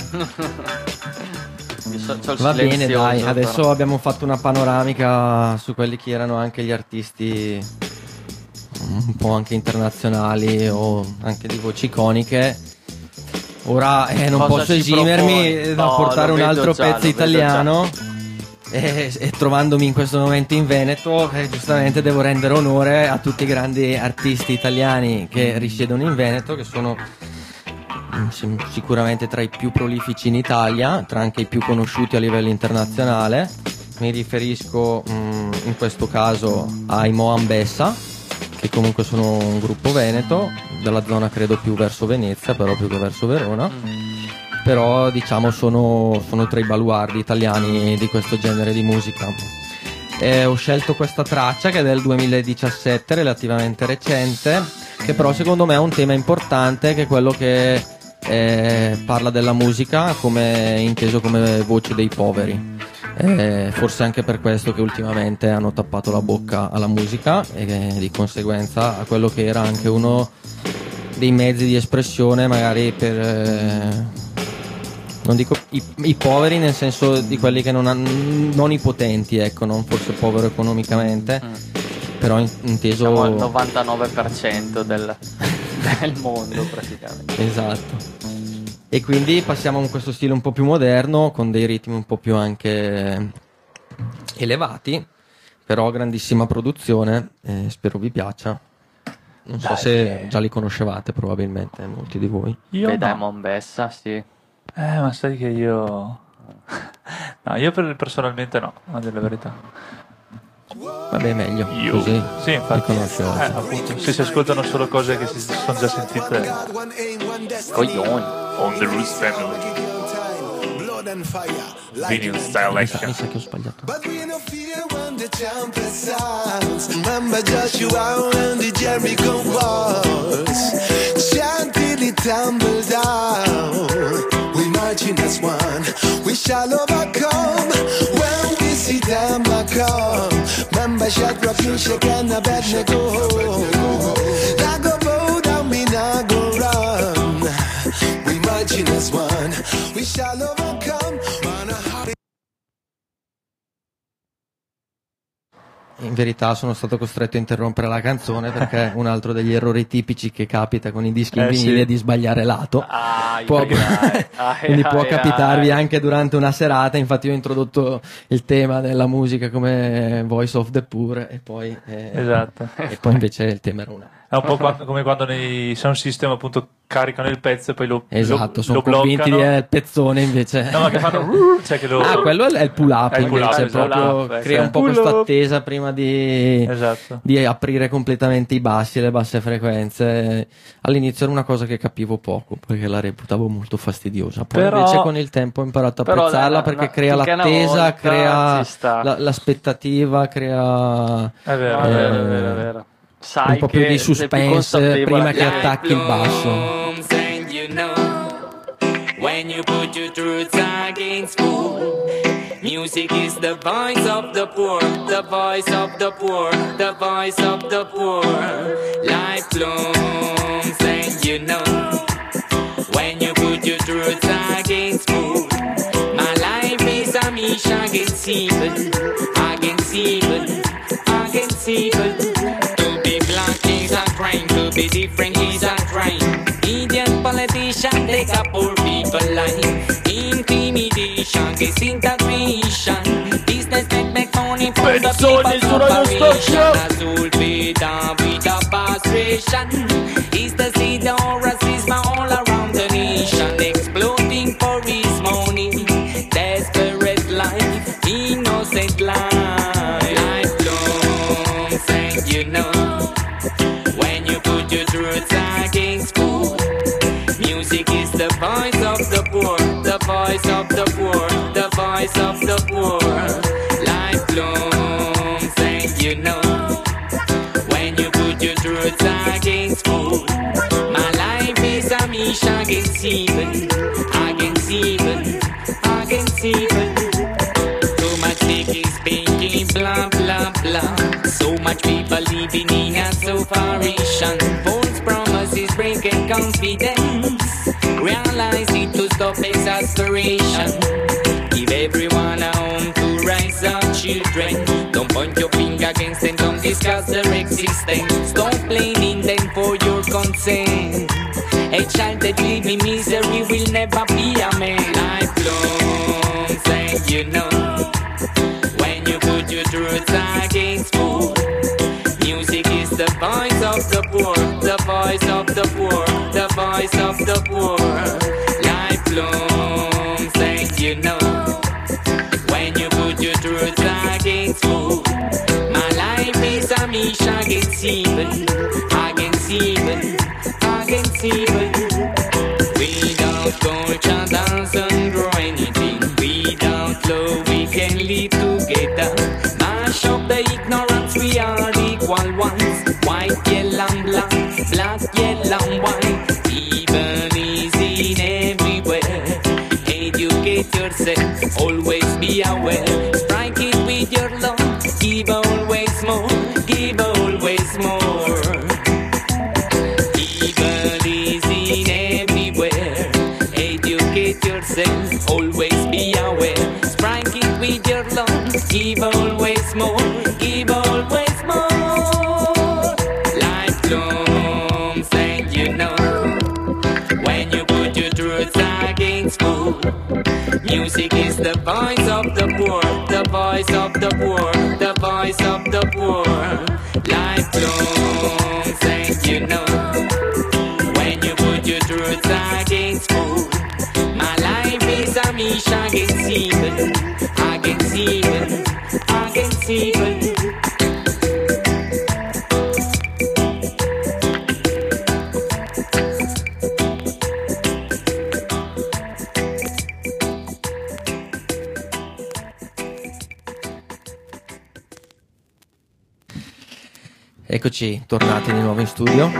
Va bene, dai, adesso però abbiamo fatto una panoramica su quelli che erano anche gli artisti un po' anche internazionali o anche di voci iconiche. Ora non Cosa posso ci esimermi proponi? da No, portare lo un vedo altro già, pezzo lo vedo italiano e trovandomi in questo momento in Veneto, giustamente devo rendere onore a tutti i grandi artisti italiani che risiedono in Veneto, che sono sicuramente tra i più prolifici in Italia, tra anche i più conosciuti a livello internazionale. Mi riferisco in questo caso ai Moan Bessa, che comunque sono un gruppo veneto, della zona credo più verso Venezia, però più che verso Verona. Però diciamo sono tra i baluardi italiani di questo genere di musica. Ho scelto questa traccia che è del 2017, relativamente recente, che però secondo me ha un tema importante, che è quello che parla della musica come inteso come voce dei poveri. Forse anche per questo che ultimamente hanno tappato la bocca alla musica e di conseguenza a quello che era anche uno dei mezzi di espressione magari per non dico i poveri nel senso di quelli che non i potenti, ecco, non forse povero economicamente, però inteso siamo al 99% del mondo praticamente. Esatto. E quindi passiamo a questo stile un po' più moderno, con dei ritmi un po' più anche elevati, però grandissima produzione, spero vi piaccia. Non so se già li conoscevate, probabilmente molti di voi. Io Dai no. Moan Bessa, sì. Ma sai che io No, io personalmente no, a dire la verità. Vabbè, meglio così. Sì, infatti. Riconosce oggi. Appunto, se si ascoltano solo cose che si sono già sentite. Coglioni. On the Roots Family. Vinyl Selection. Mi sa che ho sbagliato. Remember Joshua and the Jericho walls. Chantilly tumble down. We marching as one. We shall overcome when we see them come. Remember Shadrach, Meshach and Abednego. Now go bow down, me now go run. We marching as one. We shall overcome. In verità sono stato costretto a interrompere la canzone perché un altro degli errori tipici che capita con i dischi in vinile è di sbagliare lato. Quindi può capitarvi anche durante una serata. Infatti io ho introdotto il tema della musica come Voice of the Poor e poi, esatto. E poi invece il tema era una. È un po' come quando nei sound system appunto caricano il pezzo e poi lo sono lo convinti bloccano. Il pezzone invece. No, ma che fanno cioè che lo... quello è il pull up, invece proprio crea un po' questa attesa prima di aprire completamente i bassi e le basse frequenze. All'inizio era una cosa che capivo poco perché la reputavo molto fastidiosa, poi invece con il tempo ho imparato a apprezzarla perché crea l'attesa, crea l'aspettativa, crea è vero. Sai un po' più di suspense prima che attacchi il basso. When you put your truths against food, music is the voice of the poor, the voice of the poor, the voice of the poor. Life blooms and you know. When you put your truths against food, my life is a mission against evil, against evil, against evil. To be black is a crime, to be different is a crime. Idiot politician take a poor people life. Intimidation, disintegration. Business that make money for the people's corporation. Azul vida with a frustration. Is the seed of racism all around the nation. Exploding for his money. Desperate life, innocent life. Life blooms and you know. When you put your truths against food, music is the voice of the poor, the voice of the poor, the voice of the poor. Life blooms and you know. When you put your truths against food, my life is a mission against evil, against evil, against evil. Too much thinking, speaking, blah blah blah. So much people living in a separation. False promises breaking confidence. Realize it to stop exasperation. Give everyone a home to raise our children. Don't point your finger against them, don't discuss their existence. Stop blaming them for your consent. A child that lives in misery will never be a man. Life blooms and you know. When you put your truths against food, music is the voice of the poor, the voice of the poor, the voice of the poor. Life blooms and you know. When you put your truths against food, my life is a mission against evil, against evil, against evil. Without culture doesn't grow anything. Without love we can live together. Mash up the ignorance, we are equal ones. White, yellow, and black, black, yellow, and white. Evil is in everywhere. Educate yourself, always be aware. Strike it with your love, give always more, give always more. Evil is in everywhere. Educate yourself, always be aware. Strike it with your love, give always more, give always more. Life blooms and you know. When you put your truths against food, music is the voice of the poor, the voice of the poor, the voice of the poor. Life blooms and you know. When you put your truths against food, my life is a mission against Eccoci, tornati di nuovo in studio.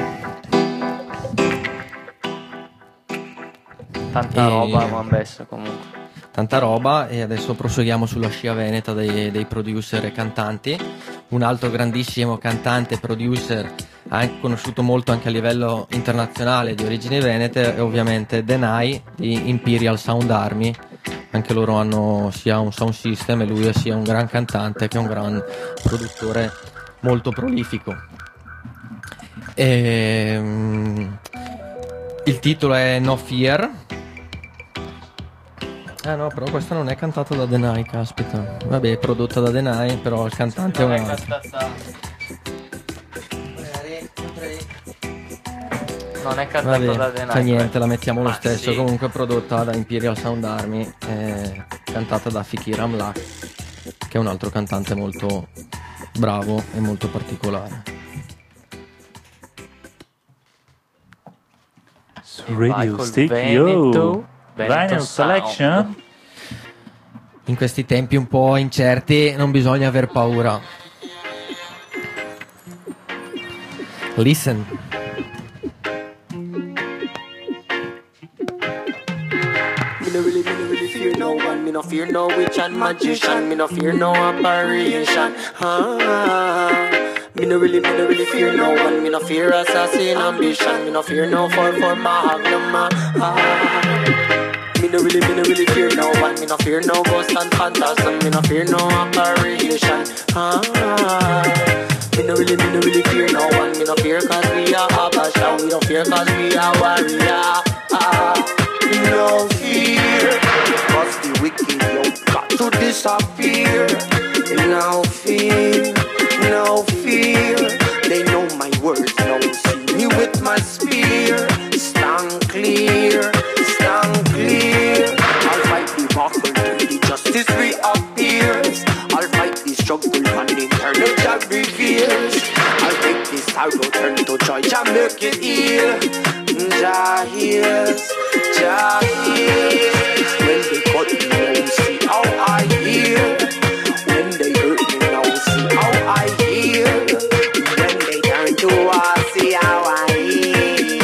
Tanta roba, Mambessa comunque. Tanta roba, e adesso proseguiamo sulla scia veneta dei producer e cantanti. Un altro grandissimo cantante e producer, anche conosciuto molto anche a livello internazionale, di origini venete, è ovviamente Denai di Imperial Sound Army. Anche loro hanno sia un sound system e lui è sia un gran cantante che un gran produttore molto prolifico. Il titolo è No Fear. Ah no, però questa non è cantata da Denai, caspita. Vabbè, è prodotta da Denai, però il cantante è un altro. Non è cantata da Denai. Fa niente, la mettiamo lo stesso. Sì. Comunque prodotta da Imperial Sound Army, cantata da Fikir Amlak, che è un altro cantante molto bravo e molto particolare. Radio Stick Yo Vinyl Selection. In questi tempi un po' incerti non bisogna aver paura. Listen. Me no really fear no one. Me no fear no witch and magician. Me no fear no apparition. Me no really fear no one. Me no fear assassin ambition. Me no fear no fall for magnum. Me no really fear no one. Me no fear no ghost and phantasm. Me no fear no apparition. Me no really fear no one. Me no fear cause we are Habasha. We don't fear cause we are warrior. No fear, cause the wicked yo got to disappear. No fear, no fear. They know my words, now see me with my spear. Stand clear, stand clear. I'll fight the battle till the justice reappears. I'll fight the struggle and the eternal job reveals. I'll make this sorrow turn to joy, Jah make it heal. Jah heals, Jah heals. When they cut me now, see how I heal. When they hurt me now, see how I heal. When they turn to us, see how I heal.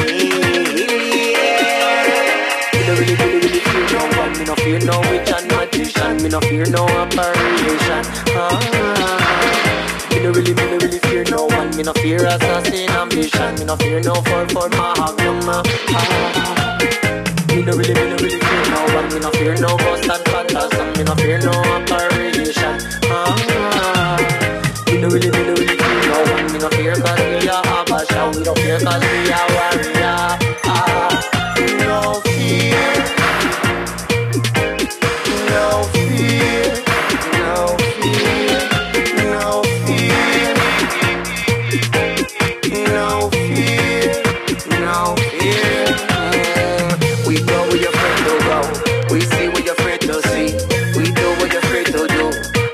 Me no really fear no one. Me no fear no witch and magician. Me no fear no apparition. Me no really fear no one. Me no fear assassin ambition. Me no fear no fall for magnum. Me no really fear no one. Me no fear no ghost and phantasm. Me no fear no apparition. Me no really fear no one. Me no fear cause we are Habasha. We don't fear cause we are warrior. No fear. No fear. No fear. No fear. No fear. No fear. We go where you're afraid to go. We see what you're afraid to see. We do what you're afraid to do.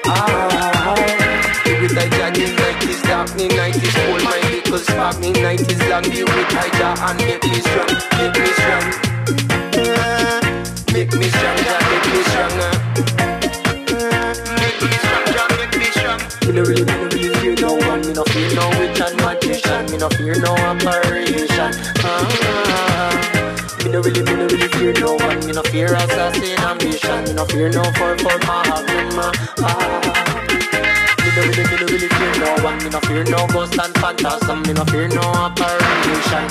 With the Johnny 90s, dark me 90s, hold my little spark me 90s, long you with Tiger and make me strong, make me strong. Make me strong, Jah, make me stronger. Make me strong, Jah, make me strong. Me no really fear no one. Me no fear no witch and magician. Me no fear no apparition. Me no really fear no one. Me no fear assassin ambition. Me no fear no fall for magnum. Me no really fear no one. Me no fear no ghost and phantasm. Me no fear no apparition.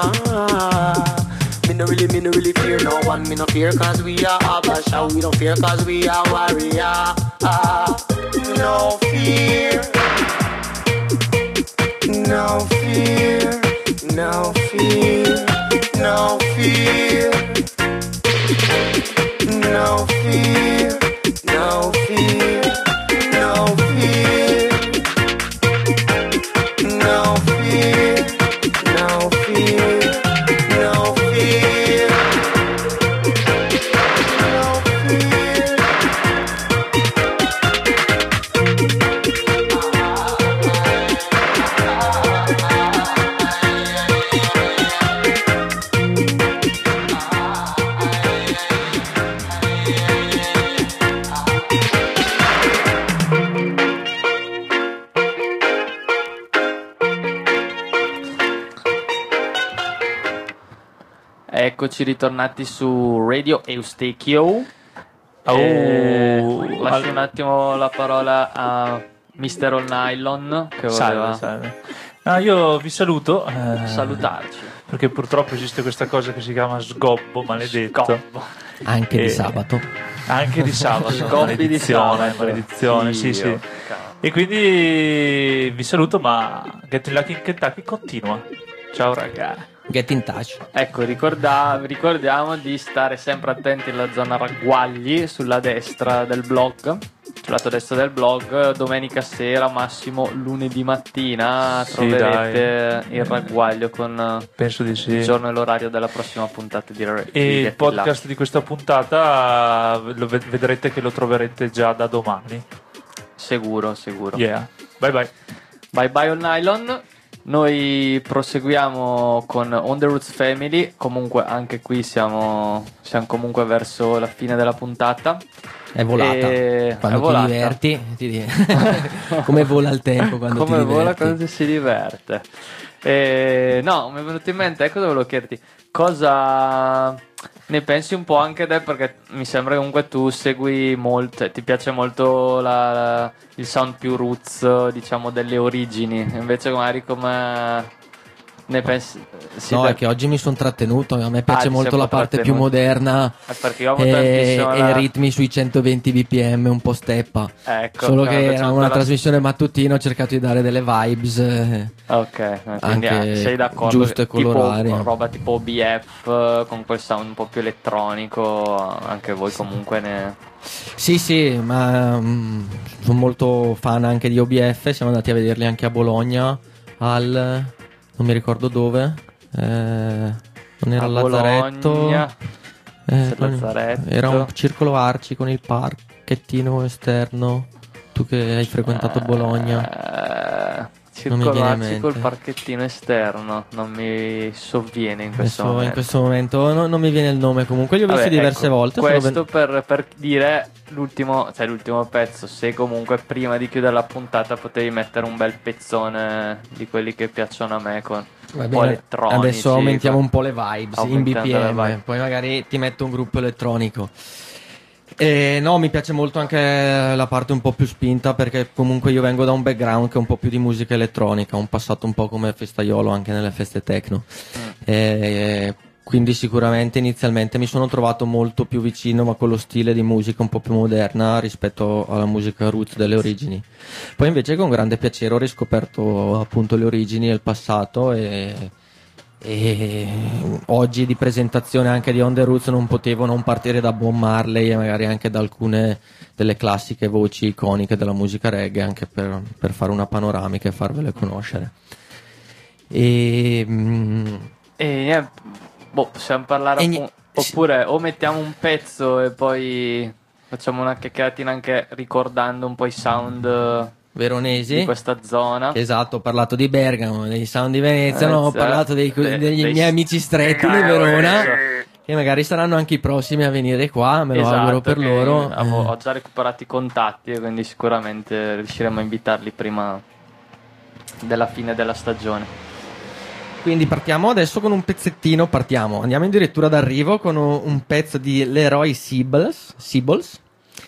Me no really fear no one. Me no fear cause we are Habasha. We don't fear cause we are warrior. No fear. No fear. No fear. No fear. No fear. No fear. No fear. No fear. No fear. No fear. No fear. Eccoci ritornati su Radio Eustachio. Oh, Lascio un attimo la parola a Mr. All Nylon che voleva salve. No, io vi saluto. salutarci. Perché purtroppo esiste questa cosa che si chiama sgobbo maledetto. Sgobbo. Anche di sabato. Anche di sabato. Sgobbi di sabato. Maledizione, sì, sì. E quindi vi saluto, ma Getting Lucky in Kentucky continua. Ciao ragazzi. Get in touch. Ecco, ricordiamo di stare sempre attenti alla zona ragguagli sulla destra del blog. Sul lato destro del blog, domenica sera, massimo lunedì mattina, troverete il ragguaglio con penso di sì. il giorno e l'orario della prossima puntata di E il podcast di questa puntata vedrete che lo troverete già da domani. Sicuro. Yeah. Bye bye. Bye bye All Nylon. Noi proseguiamo con On The Roots Family. Comunque anche qui siamo comunque verso la fine della puntata. È volata. Quando ti diverti, come vola il tempo quando come ti diverti. Vola quando si diverte. No, mi è venuto in mente, ecco, volevo chiederti cosa ne pensi un po' anche te, perché mi sembra che comunque tu segui molto, ti piace molto il sound più roots, diciamo, delle origini, invece magari come ne pensi? È che oggi mi sono trattenuto, a me piace molto la parte più moderna perché io amo tantissimo e ritmi sui 120 bpm, un po' steppa. Ecco, solo che era una trasmissione mattutina, ho cercato di dare delle vibes quindi anche sei d'accordo, giuste e colorari, tipo roba tipo OBF con quel sound un po' più elettronico, anche voi comunque ne... Sì, ma sono molto fan anche di OBF, siamo andati a vederli anche a Bologna non mi ricordo dove, non era a Lazzaretto, Bologna, Lazzaretto. Era un circolo Arci con il parchettino esterno. Tu che hai frequentato Bologna, circolo Arci col parchettino esterno, non mi sovviene in questo momento. In questo momento non mi viene il nome, comunque li ho visti diverse volte. Questo per dire l'ultimo pezzo, se comunque prima di chiudere la puntata potevi mettere un bel pezzone di quelli che piacciono a me con un po' elettronici. Adesso aumentiamo un po' le vibes in BPM, poi magari ti metto un gruppo elettronico. No, mi piace molto anche la parte un po' più spinta, perché comunque io vengo da un background che è un po' più di musica elettronica, un passato un po' come festaiolo anche nelle feste techno. Quindi sicuramente inizialmente mi sono trovato molto più vicino, ma con lo stile di musica un po' più moderna rispetto alla musica roots delle origini. Poi invece con grande piacere ho riscoperto appunto le origini e il passato, e oggi di presentazione anche di On The Roots non potevo non partire da Bob Marley e magari anche da alcune delle classiche voci iconiche della musica reggae, anche per fare una panoramica e farvele conoscere. Possiamo parlare oppure o mettiamo un pezzo e poi facciamo una chiacchieratina anche ricordando un po' i sound veronesi di questa zona. Esatto, ho parlato di Bergamo, dei sound di Venezia, ho parlato degli miei amici stretti di Verona, che magari saranno anche i prossimi a venire qua, me lo auguro per loro. Ho già recuperato i contatti e quindi sicuramente riusciremo a invitarli prima della fine della stagione. Quindi partiamo adesso con un pezzettino, andiamo addirittura d'arrivo con un pezzo di Leroy Sibbles,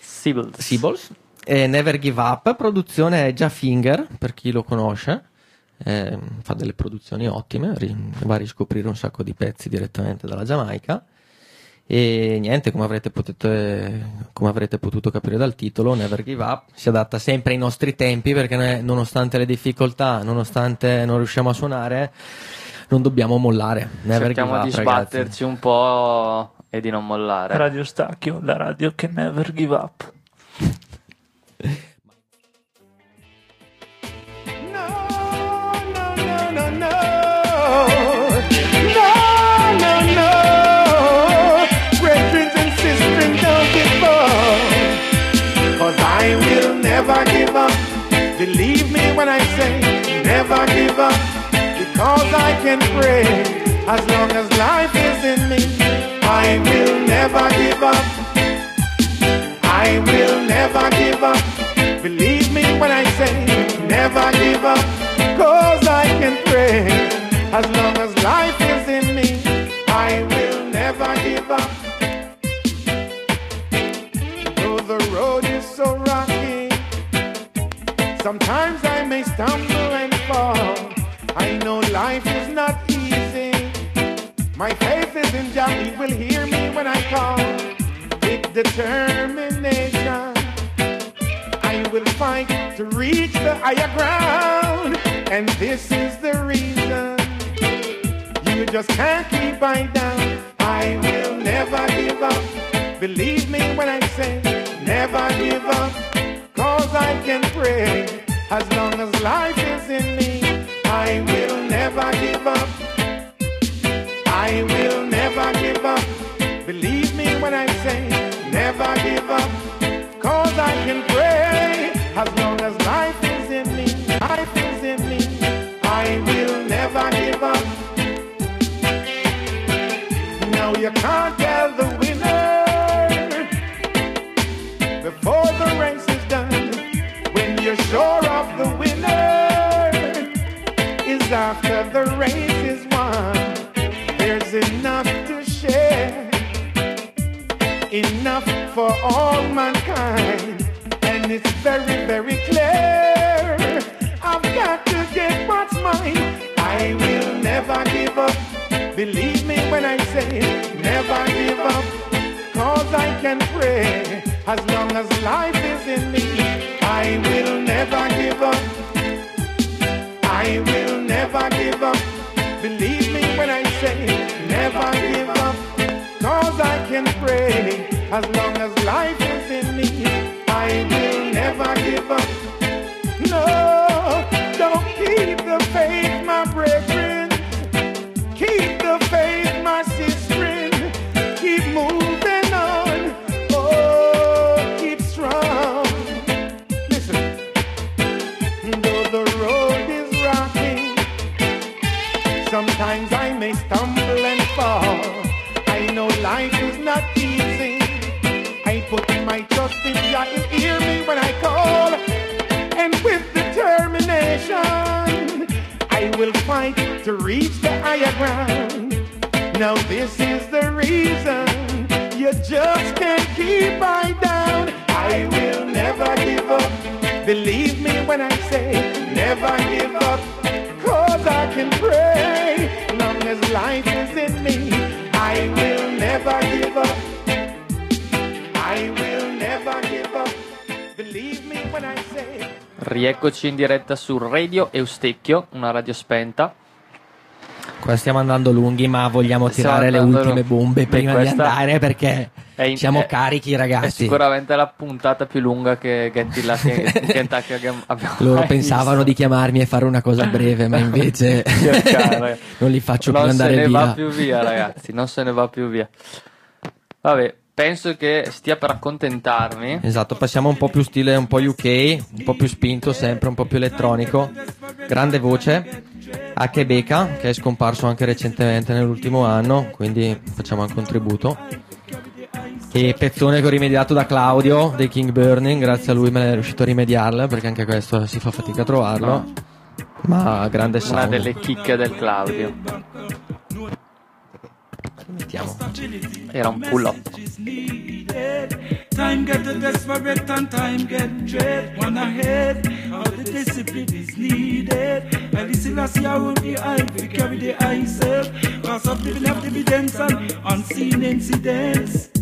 Never Give Up, produzione Jafinger, per chi lo conosce, fa delle produzioni ottime, va a riscoprire un sacco di pezzi direttamente dalla Giamaica. E niente, come avrete potuto capire dal titolo, Never Give Up si adatta sempre ai nostri tempi, perché noi, nonostante le difficoltà, nonostante non riusciamo a suonare, non dobbiamo mollare. Never Cerchiamo give up, di sbatterci ragazzi. un po' e di non mollare. Radio Eustachio, la radio che never give up. I will never give up. Believe me when I say never give up, because I can pray as long as life is in me. I will never give up. I will never give up. Believe me when I say never give up, because I can pray as long as life is in me. I will My faith is in Jah, He will hear me when I call. With determination, I will fight to reach the higher ground. And this is the reason. You just can't keep I down. I will never give up. Believe me when I say never give up. Cause I can pray as long as life is in me. I will never give up. I will never give up. Believe me when I say never give up. Cause I can pray as long as life is in me. Life is in me. I will never give up. Now you can't tell the winner before the race is done. When you're sure of the winner is after the race is won. There's enough to share, enough for all mankind, and it's very, very clear. I've got to get what's mine. I will never give up. Believe me when I say never give up. Cause I can pray as long as life is in me. I will never give up. I will never give up. Believe me when I say never give up. Cause I can pray as long as life is in me. I will never give up. No, don't keep the faith, my brethren. Keep the faith, my sister. Keep moving on. Oh, keep strong. Listen, though the road is rocking, sometimes I may stumble and fall. I know life is not easy. I put my trust in Jah, He'll hear me when I call. And with determination, I will fight to reach the higher ground. Now this is the reason. You just can't keep I down. I will never give up. Believe me when I say never give up. Cause I can pray long as life is in me. I will never give up. I will never give up. Believe me when I say. Rieccoci in diretta su Radio Eustechio, una radio spenta. Qua stiamo andando lunghi, ma vogliamo tirare le ultime bombe prima di andare perché siamo carichi, ragazzi. È sicuramente la puntata più lunga che Getty la Kentucky abbiamo Loro pensavano di chiamarmi e fare una cosa breve, ma invece non li faccio più andare via. Non se ne va più via, ragazzi, non se ne va più via. Vabbè, penso che stia per accontentarmi. Esatto, passiamo un po' più stile, un po' UK, un po' più spinto, sempre un po' più elettronico. Grande voce, Akebeka, che è scomparso anche recentemente nell'ultimo anno, quindi facciamo un contributo. E pezzone che ho rimediato da Claudio dei King Burning, grazie a lui me ne è riuscito a rimediarla, perché anche questo si fa fatica a trovarlo. No. Ma grande sound. Una delle chicche del Claudio. Mettiamo. Era un pull up. Time get desperate and time get dread. One ahead, how the discipline is needed. I listen as you will be I we carry the eye self. Cause of the evidence and unseen incidents.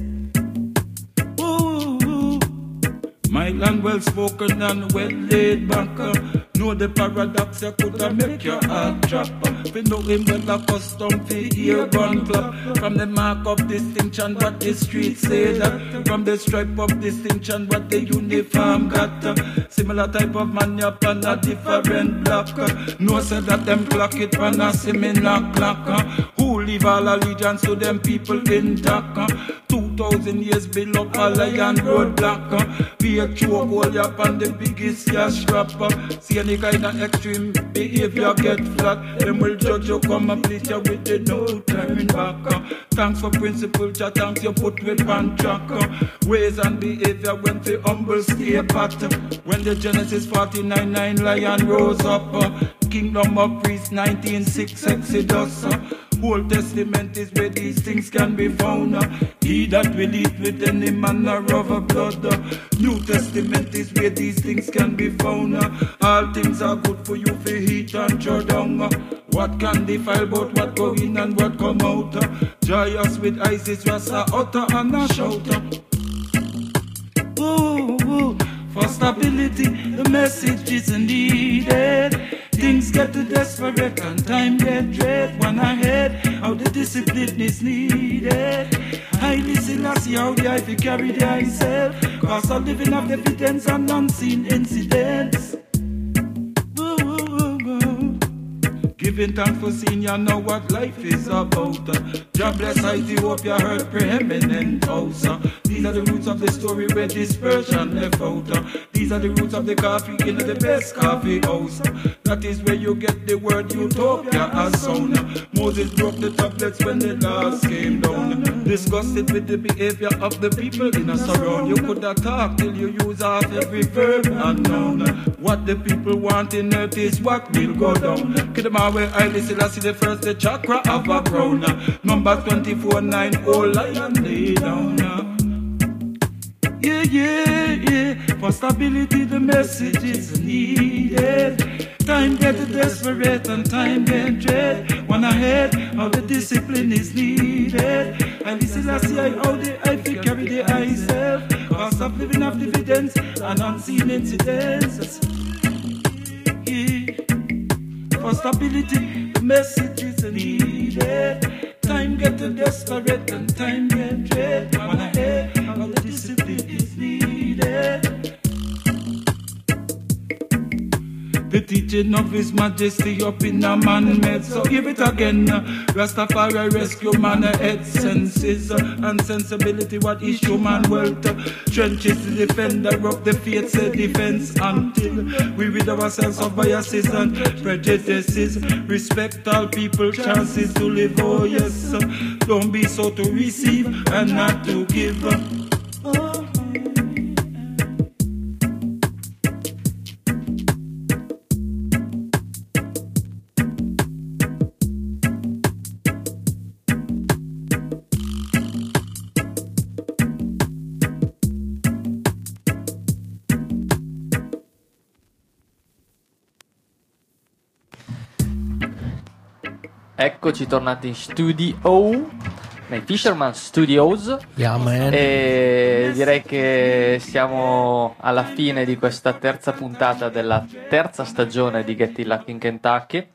Ooh, my land well spoken and well laid back. Know the paradox you could make your heart drop. We know him well accustomed to hear gun clap. From the mark of distinction what the streets say that. From the stripe of distinction what the uniform got. Similar type of man up on a different block. No say that them clock it on a similar clock. Who leave all allegiance to them people intact. 2,000 years below a lion roadblock. Be a choke hold up on the biggest cash strapper. See any kind of extreme behavior get flat. Them will judge you, come and please you with the no turning back. Thanks for principle, ja, thanks you put with one track. Ways and behavior when the humble stay pat. When the Genesis 49:9 lion rose up. Kingdom of Priest 19:6 Exodus. Old Testament is where these things can be found. He that will eat with any manner of blood. New Testament is where these things can be found. All things are good for you for heat and throw down. What can defile but what go in and what come out? Joyous with Isis, Rasta, utter and a shout. Ooh, for stability, the message is needed. Things get too desperate and time get dread. One ahead, how the discipline is needed. Highly Selassie, how the eye carry the eye self. Cause of living of evidence and unseen incidents. Giving thanks for seeing you know what life is about. God bless Ethiopia, heard preeminent house. These are the roots of the story where dispersion left out. These are the roots of the coffee in the best coffee house. That is where you get the word utopia as sound. Moses broke the tablets when the laws came down. Disgusted with the behavior of the people in a surround. You could have talked till you use half every verb and noun. What the people want in earth is what will go down. Kid them away, I listen, I see the first, the chakra of a crown. Number 24-9, oh lion lay down. Yeah, yeah, yeah. For stability, the message is needed. Time get desperate and time get dread. One ahead, how the discipline is needed. And this is I see how the I feel carry the eye self. Cause of living of dividends and unseen incidents. Yeah. For stability, the message is needed. Time get desperate and time get dread. One ahead, how the discipline is needed. The teaching of His Majesty up in a man-made. So give it again. Rastafari rescue man head senses and sensibility. What is human wealth? Trenches the defender of the faith, say defense until we rid ourselves of biases and prejudices. Respect all people chances to live. Oh yes, don't be so to receive and not to give. Oh. Eccoci tornati in studio, nei Fisherman Studios. Yeah, man. E direi che siamo alla fine di questa terza puntata della terza stagione di Getting Lucky in Kentucky.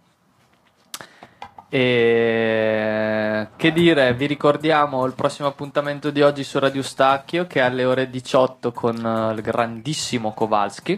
E che dire, vi ricordiamo il prossimo appuntamento di oggi su Radio Stacchio, che è alle ore 18 con il grandissimo Kowalski.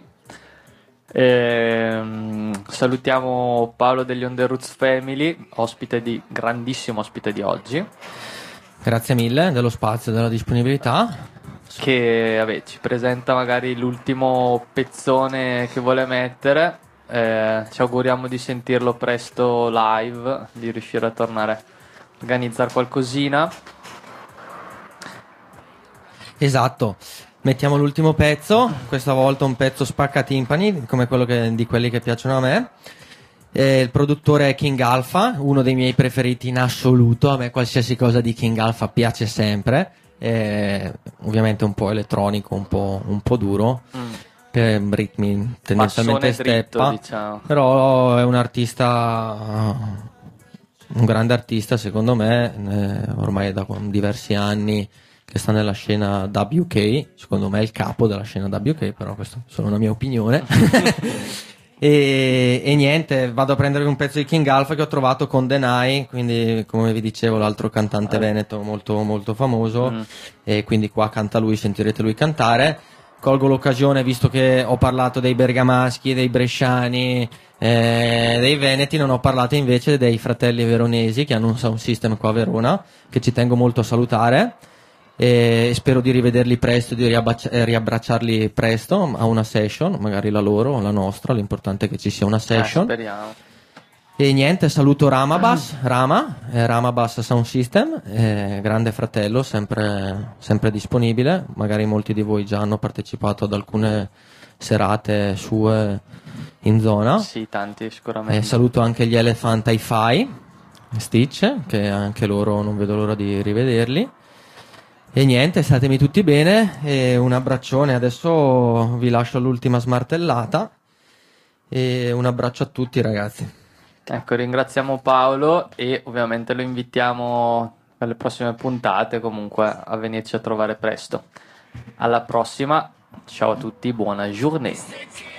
Salutiamo Paolo degli On The Roots Family, grandissimo ospite di oggi. Grazie mille dello spazio e della disponibilità. Che ci presenta magari l'ultimo pezzone che vuole mettere. Ci auguriamo di sentirlo presto live, di riuscire a tornare a organizzare qualcosina. Esatto. Mettiamo l'ultimo pezzo, questa volta un pezzo spaccatimpani, come di quelli che piacciono a me. Il produttore è King Alpha, uno dei miei preferiti in assoluto. A me qualsiasi cosa di King Alpha piace sempre. Ovviamente un po' elettronico, un po' duro, per ritmi tendenzialmente steppa, diciamo. Però è un artista, un grande artista secondo me, ormai da diversi anni che sta nella scena WK, secondo me è il capo della scena WK, però questa è solo una mia opinione. e niente, vado a prendere un pezzo di King Alpha che ho trovato con Denai, quindi come vi dicevo l'altro cantante veneto molto molto famoso, e quindi qua canta lui, sentirete lui cantare. Colgo l'occasione, visto che ho parlato dei bergamaschi, dei bresciani, dei veneti, non ho parlato invece dei fratelli veronesi che hanno un sound system qua a Verona, che ci tengo molto a salutare. E spero di rivederli presto, di riabbracciarli presto a una session, magari la loro o la nostra, l'importante è che ci sia una session. Speriamo. E niente, saluto Ramabas Sound System, grande fratello, sempre disponibile, magari molti di voi già hanno partecipato ad alcune serate sue in zona. Sì, tanti sicuramente. Saluto anche gli Elephant Hi-Fi, Stitch, che anche loro non vedo l'ora di rivederli. E niente, statemi tutti bene e un abbraccione. Adesso vi lascio all'ultima smartellata e un abbraccio a tutti, ragazzi. Ecco, ringraziamo Paolo e ovviamente lo invitiamo per le prossime puntate comunque a venirci a trovare presto. Alla prossima, ciao a tutti, buona giornata.